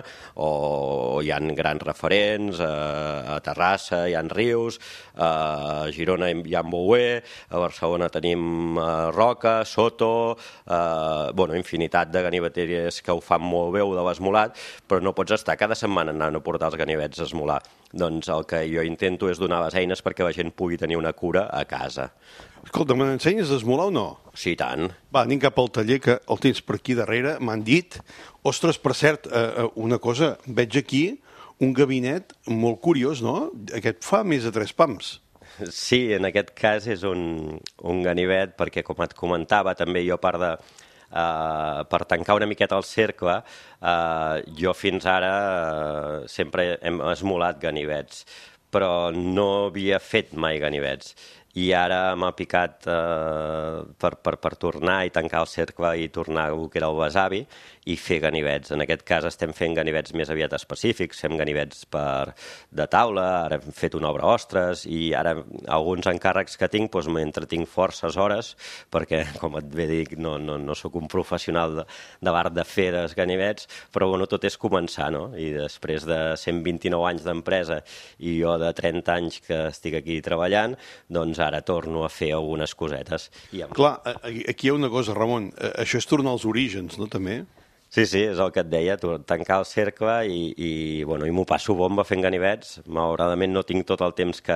H: o hi ha grans referents, eh, a Terrassa hi ha Rius, eh, a Girona hi ha Boué, a Barcelona tenim eh, Roca, Soto, eh, bueno, infinitat de ganiveteries que ho fan molt bé, ho de l'esmolat, però no pots estar cada setmana anant a portar els ganivets a esmolar. Doncs el que jo intento és donar les eines perquè la gent pugui tenir una cura a casa.
C: Escolta, me n'ensenyes a esmolar o no?
H: Sí, tant.
C: Va, anem cap al taller, que el tens per aquí darrere, m'han dit. Ostres, per cert, eh, una cosa, veig aquí un gabinet molt curiós, no? Aquest fa més de tres pams.
H: Sí, en aquest cas és un, un ganivet, perquè com et comentava, també jo a part de... Uh, per tancar una miqueta el cercle, uh, jo fins ara uh, sempre hem esmolat ganivets, però no havia fet mai ganivets. I ara m'ha picat uh, per, per, per tornar i tancar el cercle i tornar a el que era el besavi i fer ganivets. En aquest cas estem fent ganivets més aviat específics, fem ganivets per, de taula, ara hem fet una obra ostres i ara alguns encàrrecs que tinc, doncs m'entretinc forces hores perquè, com et bé dic, no, no, no sóc un professional de, de l'art de fer dels ganivets, però bueno, tot és començar, no? I després de cent vint-i-nou anys d'empresa i jo de trenta anys que estic aquí treballant, doncs ara torno a fer algunes cosetes. I amb...
C: Clar, aquí hi ha una cosa, Ramon, això és tornar als orígens, no, també?
H: Sí, sí, és el que et deia, tancar el cercle i, i, bueno, i m'ho passo bomba fent ganivets. Malauradament no tinc tot el temps que,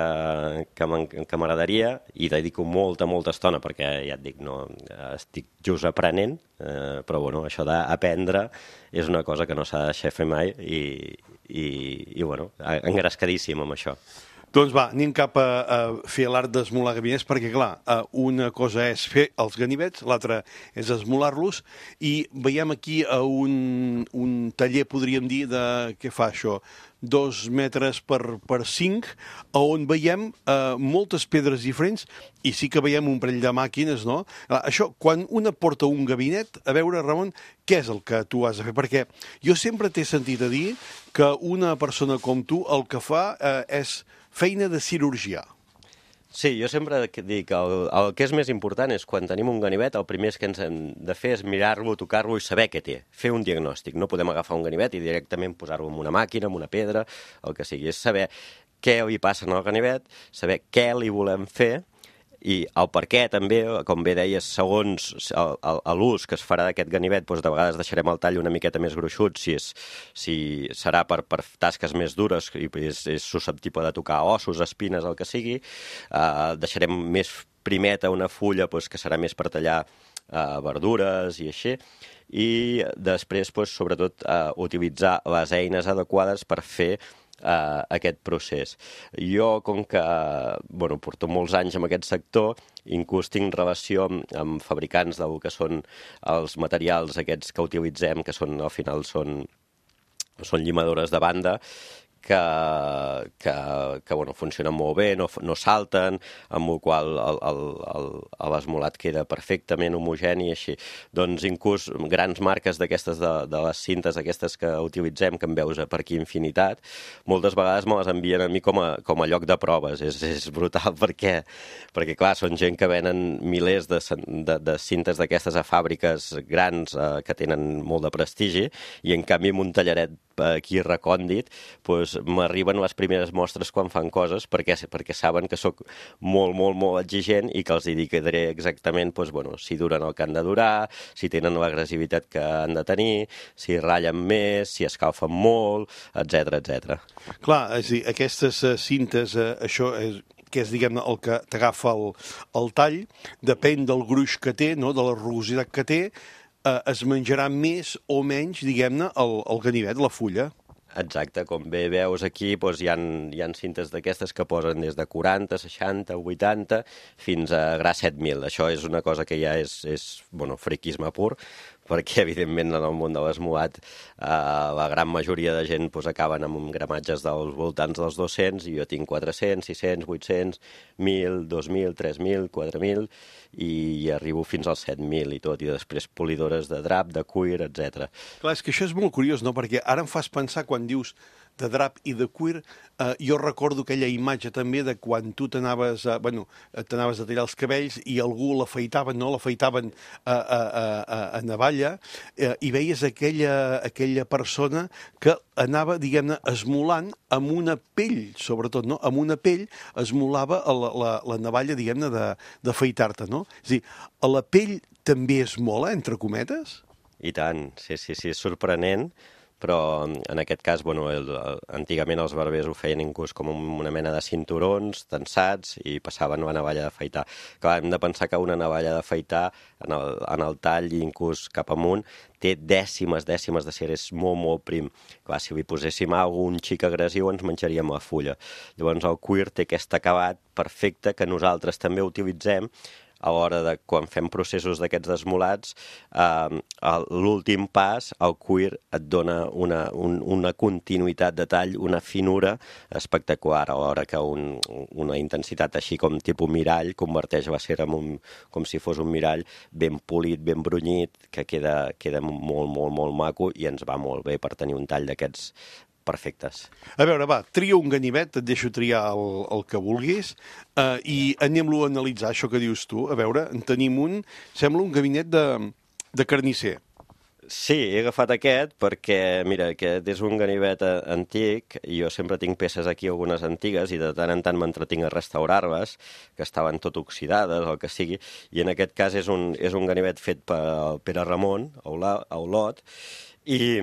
H: que m'agradaria i dedico molta, molta estona perquè, ja et dic, no, estic just aprenent, eh, però bueno, això d'aprendre és una cosa que no s'ha de deixar fer mai i, i, i bueno, engrescadíssim amb això.
C: Doncs va, anem cap a, a fer l'art d'esmolar gavinets, perquè, clar, una cosa és fer els ganivets, l'altra és esmolar-los, i veiem aquí a un, un taller, podríem dir, de què fa això? Dos metres per, per cinc, on veiem eh, moltes pedres diferents i sí que veiem un parell de màquines, no? Això, quan una porta un gabinet, a veure, Ramon, què és el que tu has de fer? Perquè jo sempre t'he sentit a dir que una persona com tu el que fa eh, és feina de cirurgià.
H: Sí, jo sempre dic que el, el que és més important és quan tenim un ganivet, el primer que ens hem de fer és mirar-lo, tocar-lo i saber què té, fer un diagnòstic. No podem agafar un ganivet i directament posar-lo en una màquina, en una pedra, el que sigui. És saber què li passa al ganivet, saber què li volem fer i el per què també, com bé deies, segons l'ús que es farà d'aquest ganivet, doncs de vegades deixarem el tall una miqueta més gruixut, si, és, si serà per, per tasques més dures i és, és susceptible de tocar ossos, espines, el que sigui, eh, deixarem més primeta una fulla doncs, que serà més per tallar eh, verdures i així, i després, doncs, sobretot, eh, utilitzar les eines adequades per fer Uh, aquest procés. Jo, com que bueno, porto molts anys en aquest sector, inclús tinc relació amb, amb fabricants del que són els materials aquests que utilitzem, que són, al final són, són llimadores de banda, que, que, que bueno, funcionen molt bé, no, no salten, amb el qual l'esmolat queda perfectament homogeni, així. Doncs inclús grans marques d'aquestes, de, de les cintes aquestes que utilitzem, que en veus per aquí infinitat, moltes vegades me les envien a mi com a, com a lloc de proves. És, és brutal perquè, perquè, clar, són gent que venen milers de, de, de cintes d'aquestes a fàbriques grans eh, que tenen molt de prestigi, i en canvi amb un tallaret aquí recòndit, doncs m'arriben les primeres mostres quan fan coses perquè, perquè saben que sóc molt, molt, molt exigent i que els indicaré exactament doncs, bueno, si duren el que han de durar, si tenen l'agressivitat que han de tenir, si ratllen més, si escalfen molt, etcètera, etcètera.
C: Clar, és a dir, aquestes uh, cintes, uh, això és que és, diguem-ne, el que t'agafa el, el tall, depèn del gruix que té, no?, de la rugositat que té, eh, es menjarà més o menys, diguem-ne, el, el ganivet, la fulla.
H: Exacte, com bé veus aquí, doncs hi ha, hi ha cintes d'aquestes que posen des de quaranta, seixanta, vuitanta, fins a gra set mil. Això és una cosa que ja és, és bueno, friquisme pur, perquè, evidentment, en el món de l'esmolat eh, la gran majoria de gent doncs, acaben amb gramatges dels voltants dels dos-cents, i jo tinc quatre-cents, sis-cents, vuit-cents, mil, dos mil, tres mil, quatre mil, i arribo fins als set mil i tot, i després polidores de drap, de cuir, etcètera.
C: Clar, és que això és molt curiós, no?, perquè ara em fas pensar, quan dius de drap i de cuir, eh, jo recordo aquella imatge també de quan tu t'anaves a, bueno, t'anaves a tallar els cabells i algú l'afeitaven, no?, l'afeitaven a, a, a, a navalla, eh, i veies aquella, aquella persona que anava, diguem-ne, esmolant amb una pell, sobretot, no?, amb una pell esmolava la, la, la navalla, diguem-ne, d'afeitar-te, no? És a dir, a la pell també es mola, entre cometes?
H: I tant, sí, sí, sí, és sorprenent, però en aquest cas, bueno, el, el, antigament els barbers ho feien inclús com una mena de cinturons tensats i passaven la navalla d'afaitar. Clar, hem de pensar que una navalla d'afaitar en, el, en el tall i inclús cap amunt té dècimes, dècimes de ser, és molt, molt prim. Clar, si li poséssim algun xic agressiu ens menjaríem la fulla. Llavors el cuir té aquest acabat perfecte que nosaltres també utilitzem a l'hora de, quan fem processos d'aquests desmolats, eh, l'últim pas, el cuir et dona una, un, una continuïtat de tall, una finura espectacular, a l'hora que un, una intensitat així com tipus mirall converteix la cera en un, com si fos un mirall ben polit, ben brunyit, que queda, queda molt, molt, molt maco i ens va molt bé per tenir un tall d'aquests perfectes.
C: A veure, va, tria un ganivet, et deixo triar el, el que vulguis, eh, i anem-lo a analitzar, això que dius tu. A veure, en tenim un, sembla un gabinet de, de carnisser.
H: Sí, he agafat aquest perquè, mira, aquest és un ganivet antic, i jo sempre tinc peces aquí, algunes antigues, i de tant en tant m'entretinc a restaurar-les, que estaven tot oxidades, o el que sigui, i en aquest cas és un, és un ganivet fet per Pere Ramon, a Olot, I,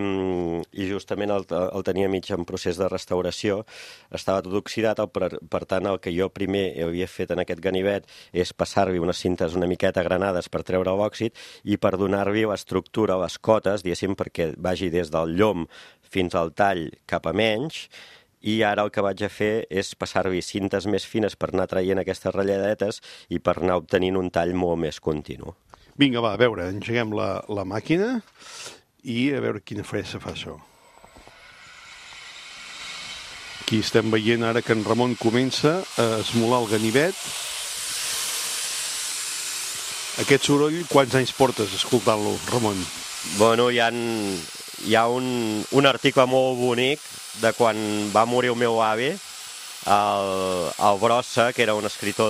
H: i justament el, el tenia mig en procés de restauració, estava tot oxidat, per, per tant el que jo primer havia fet en aquest ganivet és passar-li unes cintes una miqueta granades per treure l'òxid i per donar-li l'estructura, les cotes, diguéssim, perquè vagi des del llom fins al tall cap a menys, i ara el que vaig a fer és passar-hi cintes més fines per anar traient aquestes ratlladetes i per anar obtenint un tall molt més continu.
C: Vinga, va, a veure, engeguem la, la màquina i a veure quina fressa fa això. Aquí estem veient ara que en Ramon comença a esmolar el ganivet. Aquest soroll, quants anys portes escoltant-lo, Ramon?
H: Bueno, hi ha, hi ha un, un article molt bonic de quan va morir el meu avi, el, el Brossa, que era un escritor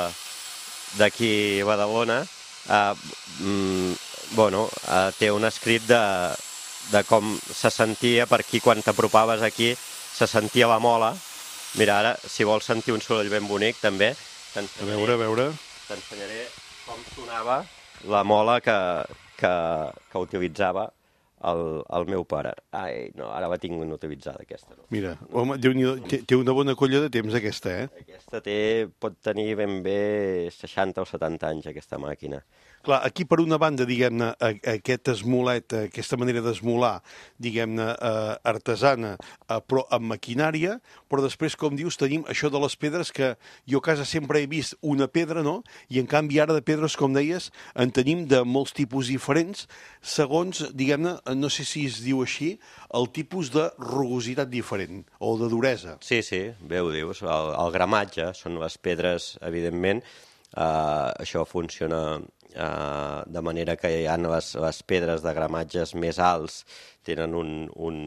H: d'aquí a Badalona. Uh, mm, bueno, uh, té un escrit de, de com se sentia per aquí quan t'apropaves aquí, se sentia la mola. Mira, ara, si vols sentir un soroll ben bonic, també,
C: a veure, a veure.
H: T'ensenyaré com sonava la mola que, que, que utilitzava el, el meu pare. Ai, no, ara la tinc utilitzada, aquesta. No.
C: Mira, home, té, té una bona colla de temps, aquesta, eh?
H: Aquesta té, pot tenir ben bé seixanta o setanta anys, aquesta màquina.
C: Clar, aquí per una banda, diguem-ne, aquest esmolet, aquesta manera d'esmolar, diguem-ne, eh, artesana, eh, però amb maquinària, però després, com dius, tenim això de les pedres que jo a casa sempre he vist una pedra, no? I en canvi ara de pedres, com deies, en tenim de molts tipus diferents, segons, diguem-ne, no sé si es diu així, el tipus de rugositat diferent, o de duresa.
H: Sí, sí, bé ho dius, el, el gramatge són les pedres, evidentment, uh, això funciona... Uh, de manera que hi ha les, les pedres de gramatges més alts tenen un, un,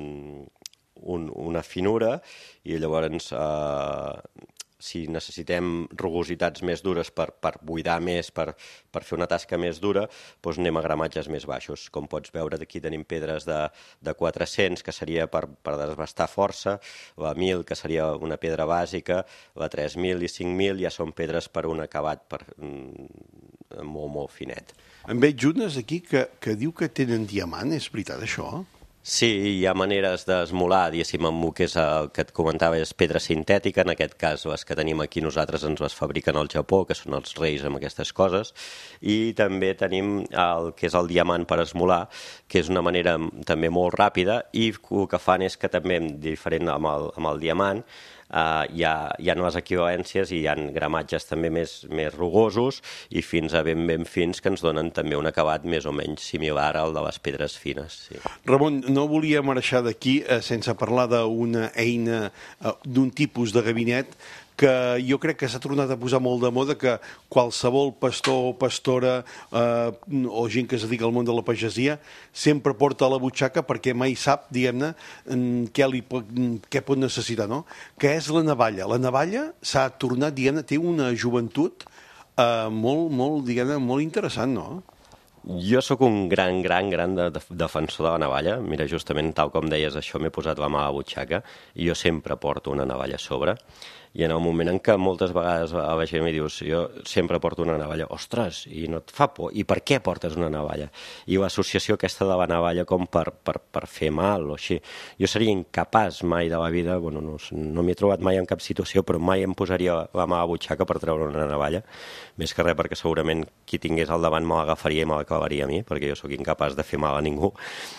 H: un, una finura i llavors uh, si necessitem rugositats més dures per, per buidar més, per, per fer una tasca més dura, doncs anem a gramatges més baixos. Com pots veure, aquí tenim pedres de, de quatre-cents, que seria per, per desbastar força, la mil, que seria una pedra bàsica, la tres mil i cinc mil ja són pedres per un acabat per, mm, molt, molt finet.
C: En veig unes aquí que, que diu que tenen diamant, és veritat això?
H: Sí, hi ha maneres d'esmolar, diguéssim, amb el que és el que et comentava, és pedra sintètica, en aquest cas les que tenim aquí nosaltres ens les fabriquen al Japó, que són els reis amb aquestes coses, i també tenim el que és el diamant per esmolar, que és una manera també molt ràpida, i el que fan és que també, diferent amb el, amb el diamant, Uh, hi, ha, hi ha les equivalències i hi ha gramatges també més, més rugosos i fins a ben ben fins que ens donen també un acabat més o menys similar al de les pedres fines. Sí.
C: Ramon, no volia marxar d'aquí eh, sense parlar d'una eina, eh, d'un tipus de gabinet que jo crec que s'ha tornat a posar molt de moda, que qualsevol pastor o pastora eh, o gent que es dedica al món de la pagesia sempre porta a la butxaca perquè mai sap, diguem-ne, què, li pot, què pot necessitar, no? Que és la navalla. La navalla s'ha tornat, diguem-ne, té una joventut eh, molt, molt, diguem-ne, molt interessant, no?
H: Jo sóc un gran, gran, gran de, de, defensor de la navalla. Mira, justament, tal com deies, això m'he posat la mà a la butxaca i jo sempre porto una navalla a sobre. I en el moment en què moltes vegades a la gent mi dius, jo sempre porto una navalla, ostres, i no et fa por, i per què portes una navalla? I l'associació aquesta de la navalla com per, per, per fer mal o així. Jo seria incapaç mai de la vida, bueno, no, no m'he trobat mai en cap situació, però mai em posaria la mà a la butxaca per treure una navalla, més que res perquè segurament qui tingués al davant me l'agafaria i me la clavaria a mi, perquè jo sóc incapaç de fer mal a ningú.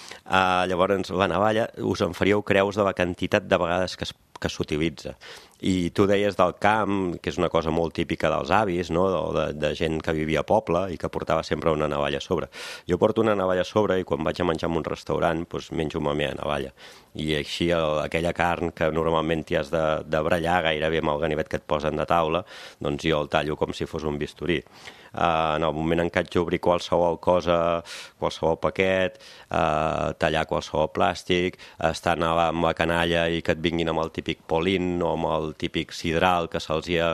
H: Uh, llavors, la navalla, us en faríeu creus de la quantitat de vegades que es que s'utilitza. I tu deies del camp, que és una cosa molt típica dels avis, no? de, de gent que vivia a poble i que portava sempre una navalla a sobre. Jo porto una navalla a sobre i quan vaig a menjar en un restaurant doncs menjo amb la meva navalla. I així el, aquella carn que normalment t'hi has de, de brallar gairebé amb el ganivet que et posen de taula, doncs jo el tallo com si fos un bisturí. Uh, en el moment en què haig d'obrir qualsevol cosa, qualsevol paquet, uh, tallar qualsevol plàstic, estar amb la canalla i que et vinguin amb el típic polín o amb el típic sidral que se'ls hi ha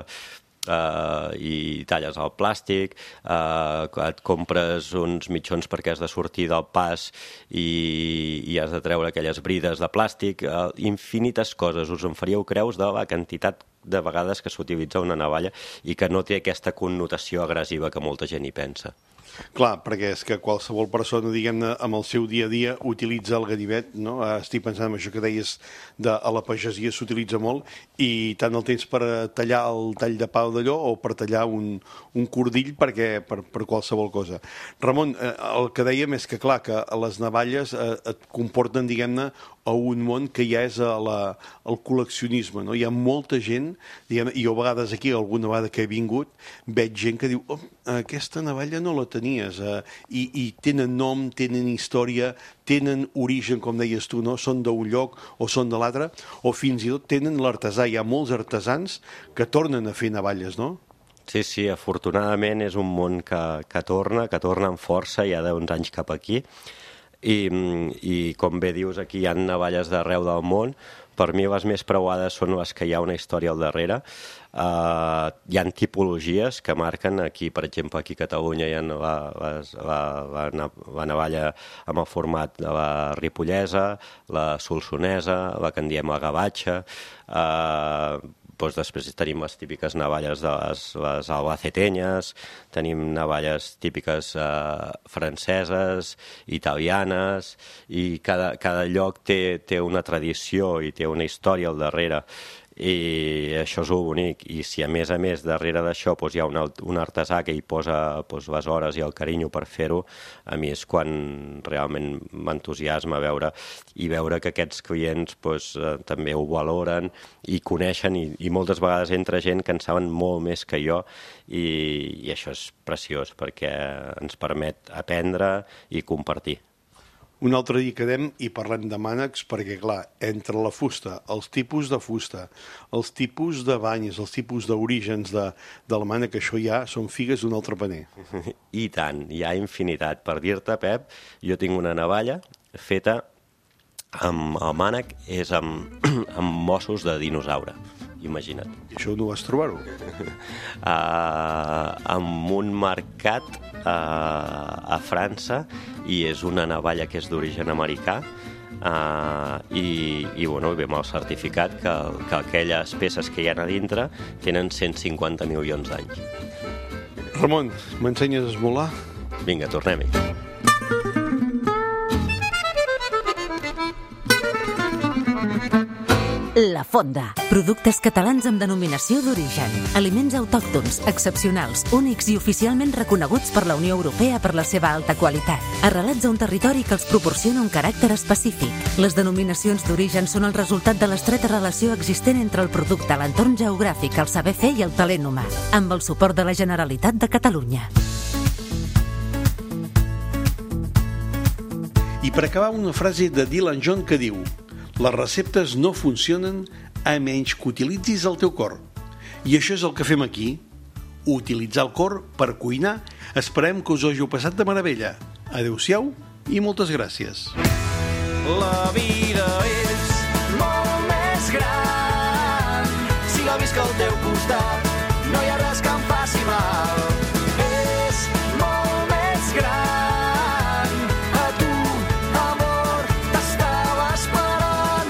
H: Uh, i talles el plàstic, uh, et compres uns mitjons perquè has de sortir del pas i, i has de treure aquelles brides de plàstic, uh, infinites coses. Us en faríeu creus de la quantitat de vegades que s'utilitza una navalla i que no té aquesta connotació agressiva que molta gent hi pensa.
C: Clar, perquè és que qualsevol persona, diguem-ne, amb el seu dia a dia utilitza el ganivet, no? Estic pensant en això que deies de a la pagesia s'utilitza molt i tant el tens per tallar el tall de pau d'allò o per tallar un, un cordill perquè, per, per qualsevol cosa. Ramon, eh, el que dèiem és que, clar, que les navalles eh, et comporten, diguem-ne, a un món que ja és a la, el col·leccionisme, no? Hi ha molta gent, diguem, i jo a vegades aquí, alguna vegada que he vingut, veig gent que diu, oh, aquesta navalla no la tenies, eh? I, i tenen nom, tenen història, tenen origen, com deies tu, no? Són d'un lloc o són de l'altre, o fins i tot tenen l'artesà. Hi ha molts artesans que tornen a fer navalles, no?
H: Sí, sí, afortunadament és un món que, que torna, que torna amb força ja d'uns anys cap aquí. I, i com bé dius, aquí hi ha navalles d'arreu del món. Per mi les més preuades són les que hi ha una història al darrere. Uh, hi ha tipologies que marquen aquí, per exemple, aquí a Catalunya hi ha la, les, la, la, la navalla amb el format de la ripollesa, la solsonesa, la que en diem la gavatxa. Uh, doncs després tenim les típiques navalles de les, les albacetenyes, tenim navalles típiques eh, franceses, italianes, i cada, cada lloc té, té una tradició i té una història al darrere. I això és el bonic. I si a més a més darrere d'això doncs, hi ha un, un artesà que hi posa doncs, les hores i el carinyo per fer-ho, a mi és quan realment m'entusiasma veure i veure que aquests clients doncs, eh, també ho valoren i coneixen, i, i moltes vegades entra gent que en saben molt més que jo, i, i això és preciós perquè ens permet aprendre i compartir.
C: Un altre dia quedem i parlem de mànecs perquè, clar, entre la fusta, els tipus de fusta, els tipus de banyes, els tipus d'orígens de, de la mànec, això ja són figues d'un altre paner.
H: I tant, hi ha infinitat. Per dir-te, Pep, jo tinc una navalla feta amb el mànec, és amb, amb mossos de dinosaure. Imagina't.
C: I això no vas trobar-ho?
H: Uh, amb un mercat uh, a França, i és una navalla que és d'origen americà, uh, i, i bueno, ve amb el certificat que, que aquelles peces que hi ha a dintre tenen cent cinquanta milions d'anys.
C: Ramon, m'ensenyes a esmolar?
H: Vinga, tornem-hi.
A: La Fonda. Productes catalans amb denominació d'origen. Aliments autòctons, excepcionals, únics i oficialment reconeguts per la Unió Europea per la seva alta qualitat. Arrelats a un territori que els proporciona un caràcter específic. Les denominacions d'origen són el resultat de l'estreta relació existent entre el producte, l'entorn geogràfic, el saber fer i el talent humà. Amb el suport de la Generalitat de Catalunya.
C: I per acabar, una frase de Dylan John que diu: les receptes no funcionen a menys que utilitzis el teu cor. I això és el que fem aquí, utilitzar el cor per cuinar. Esperem que us hàgiu passat de meravella. Adéu-siau i moltes gràcies.
E: La vida és molt més gran si la visc al teu costat. No hi ha res que em faci mal. És molt més gran. A tu, amor, t'estava esperant.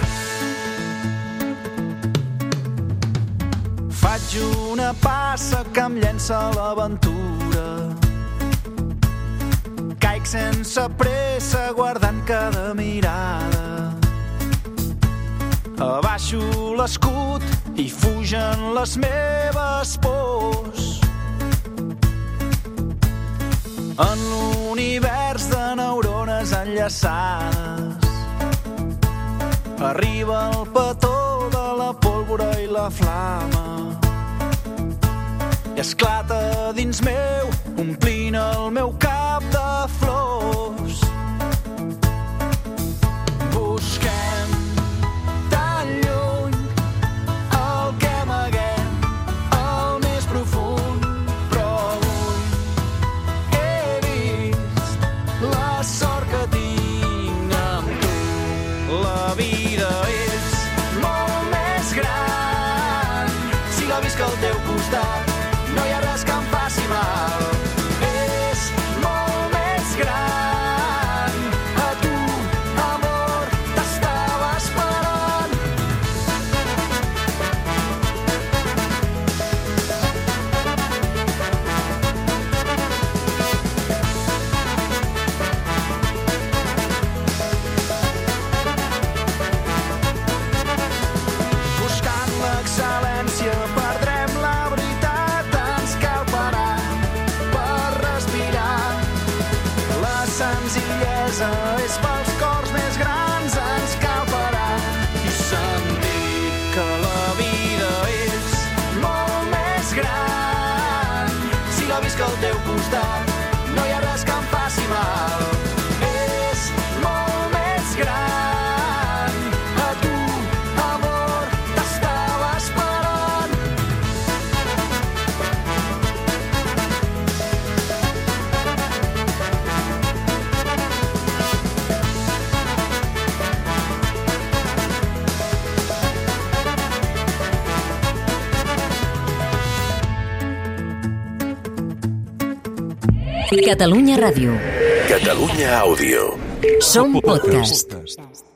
E: Faig una passa que em llença a l'aventura. Caic sense pressa guardant cada mirada. Abaixo l'escut i fugen les meves pors. En l'univers de neurones enllaçades arriba el petó de la pólvora i la flama i esclata dins meu, omplint el meu cap de flors. Busquem tan lluny el que amaguem al més profund, però avui he vist la sort que tinc amb tu. La vida és molt més gran si la visc al teu costat. No hi ha res que em faci mal. És molt més gran. gran. Si la visc al teu costat, no hi ha res que em faci mal. És molt més gran. A tu, amor, t'estava esperant.
A: Catalunya Ràdio.
I: Catalunya Àudio.
A: Som podcast.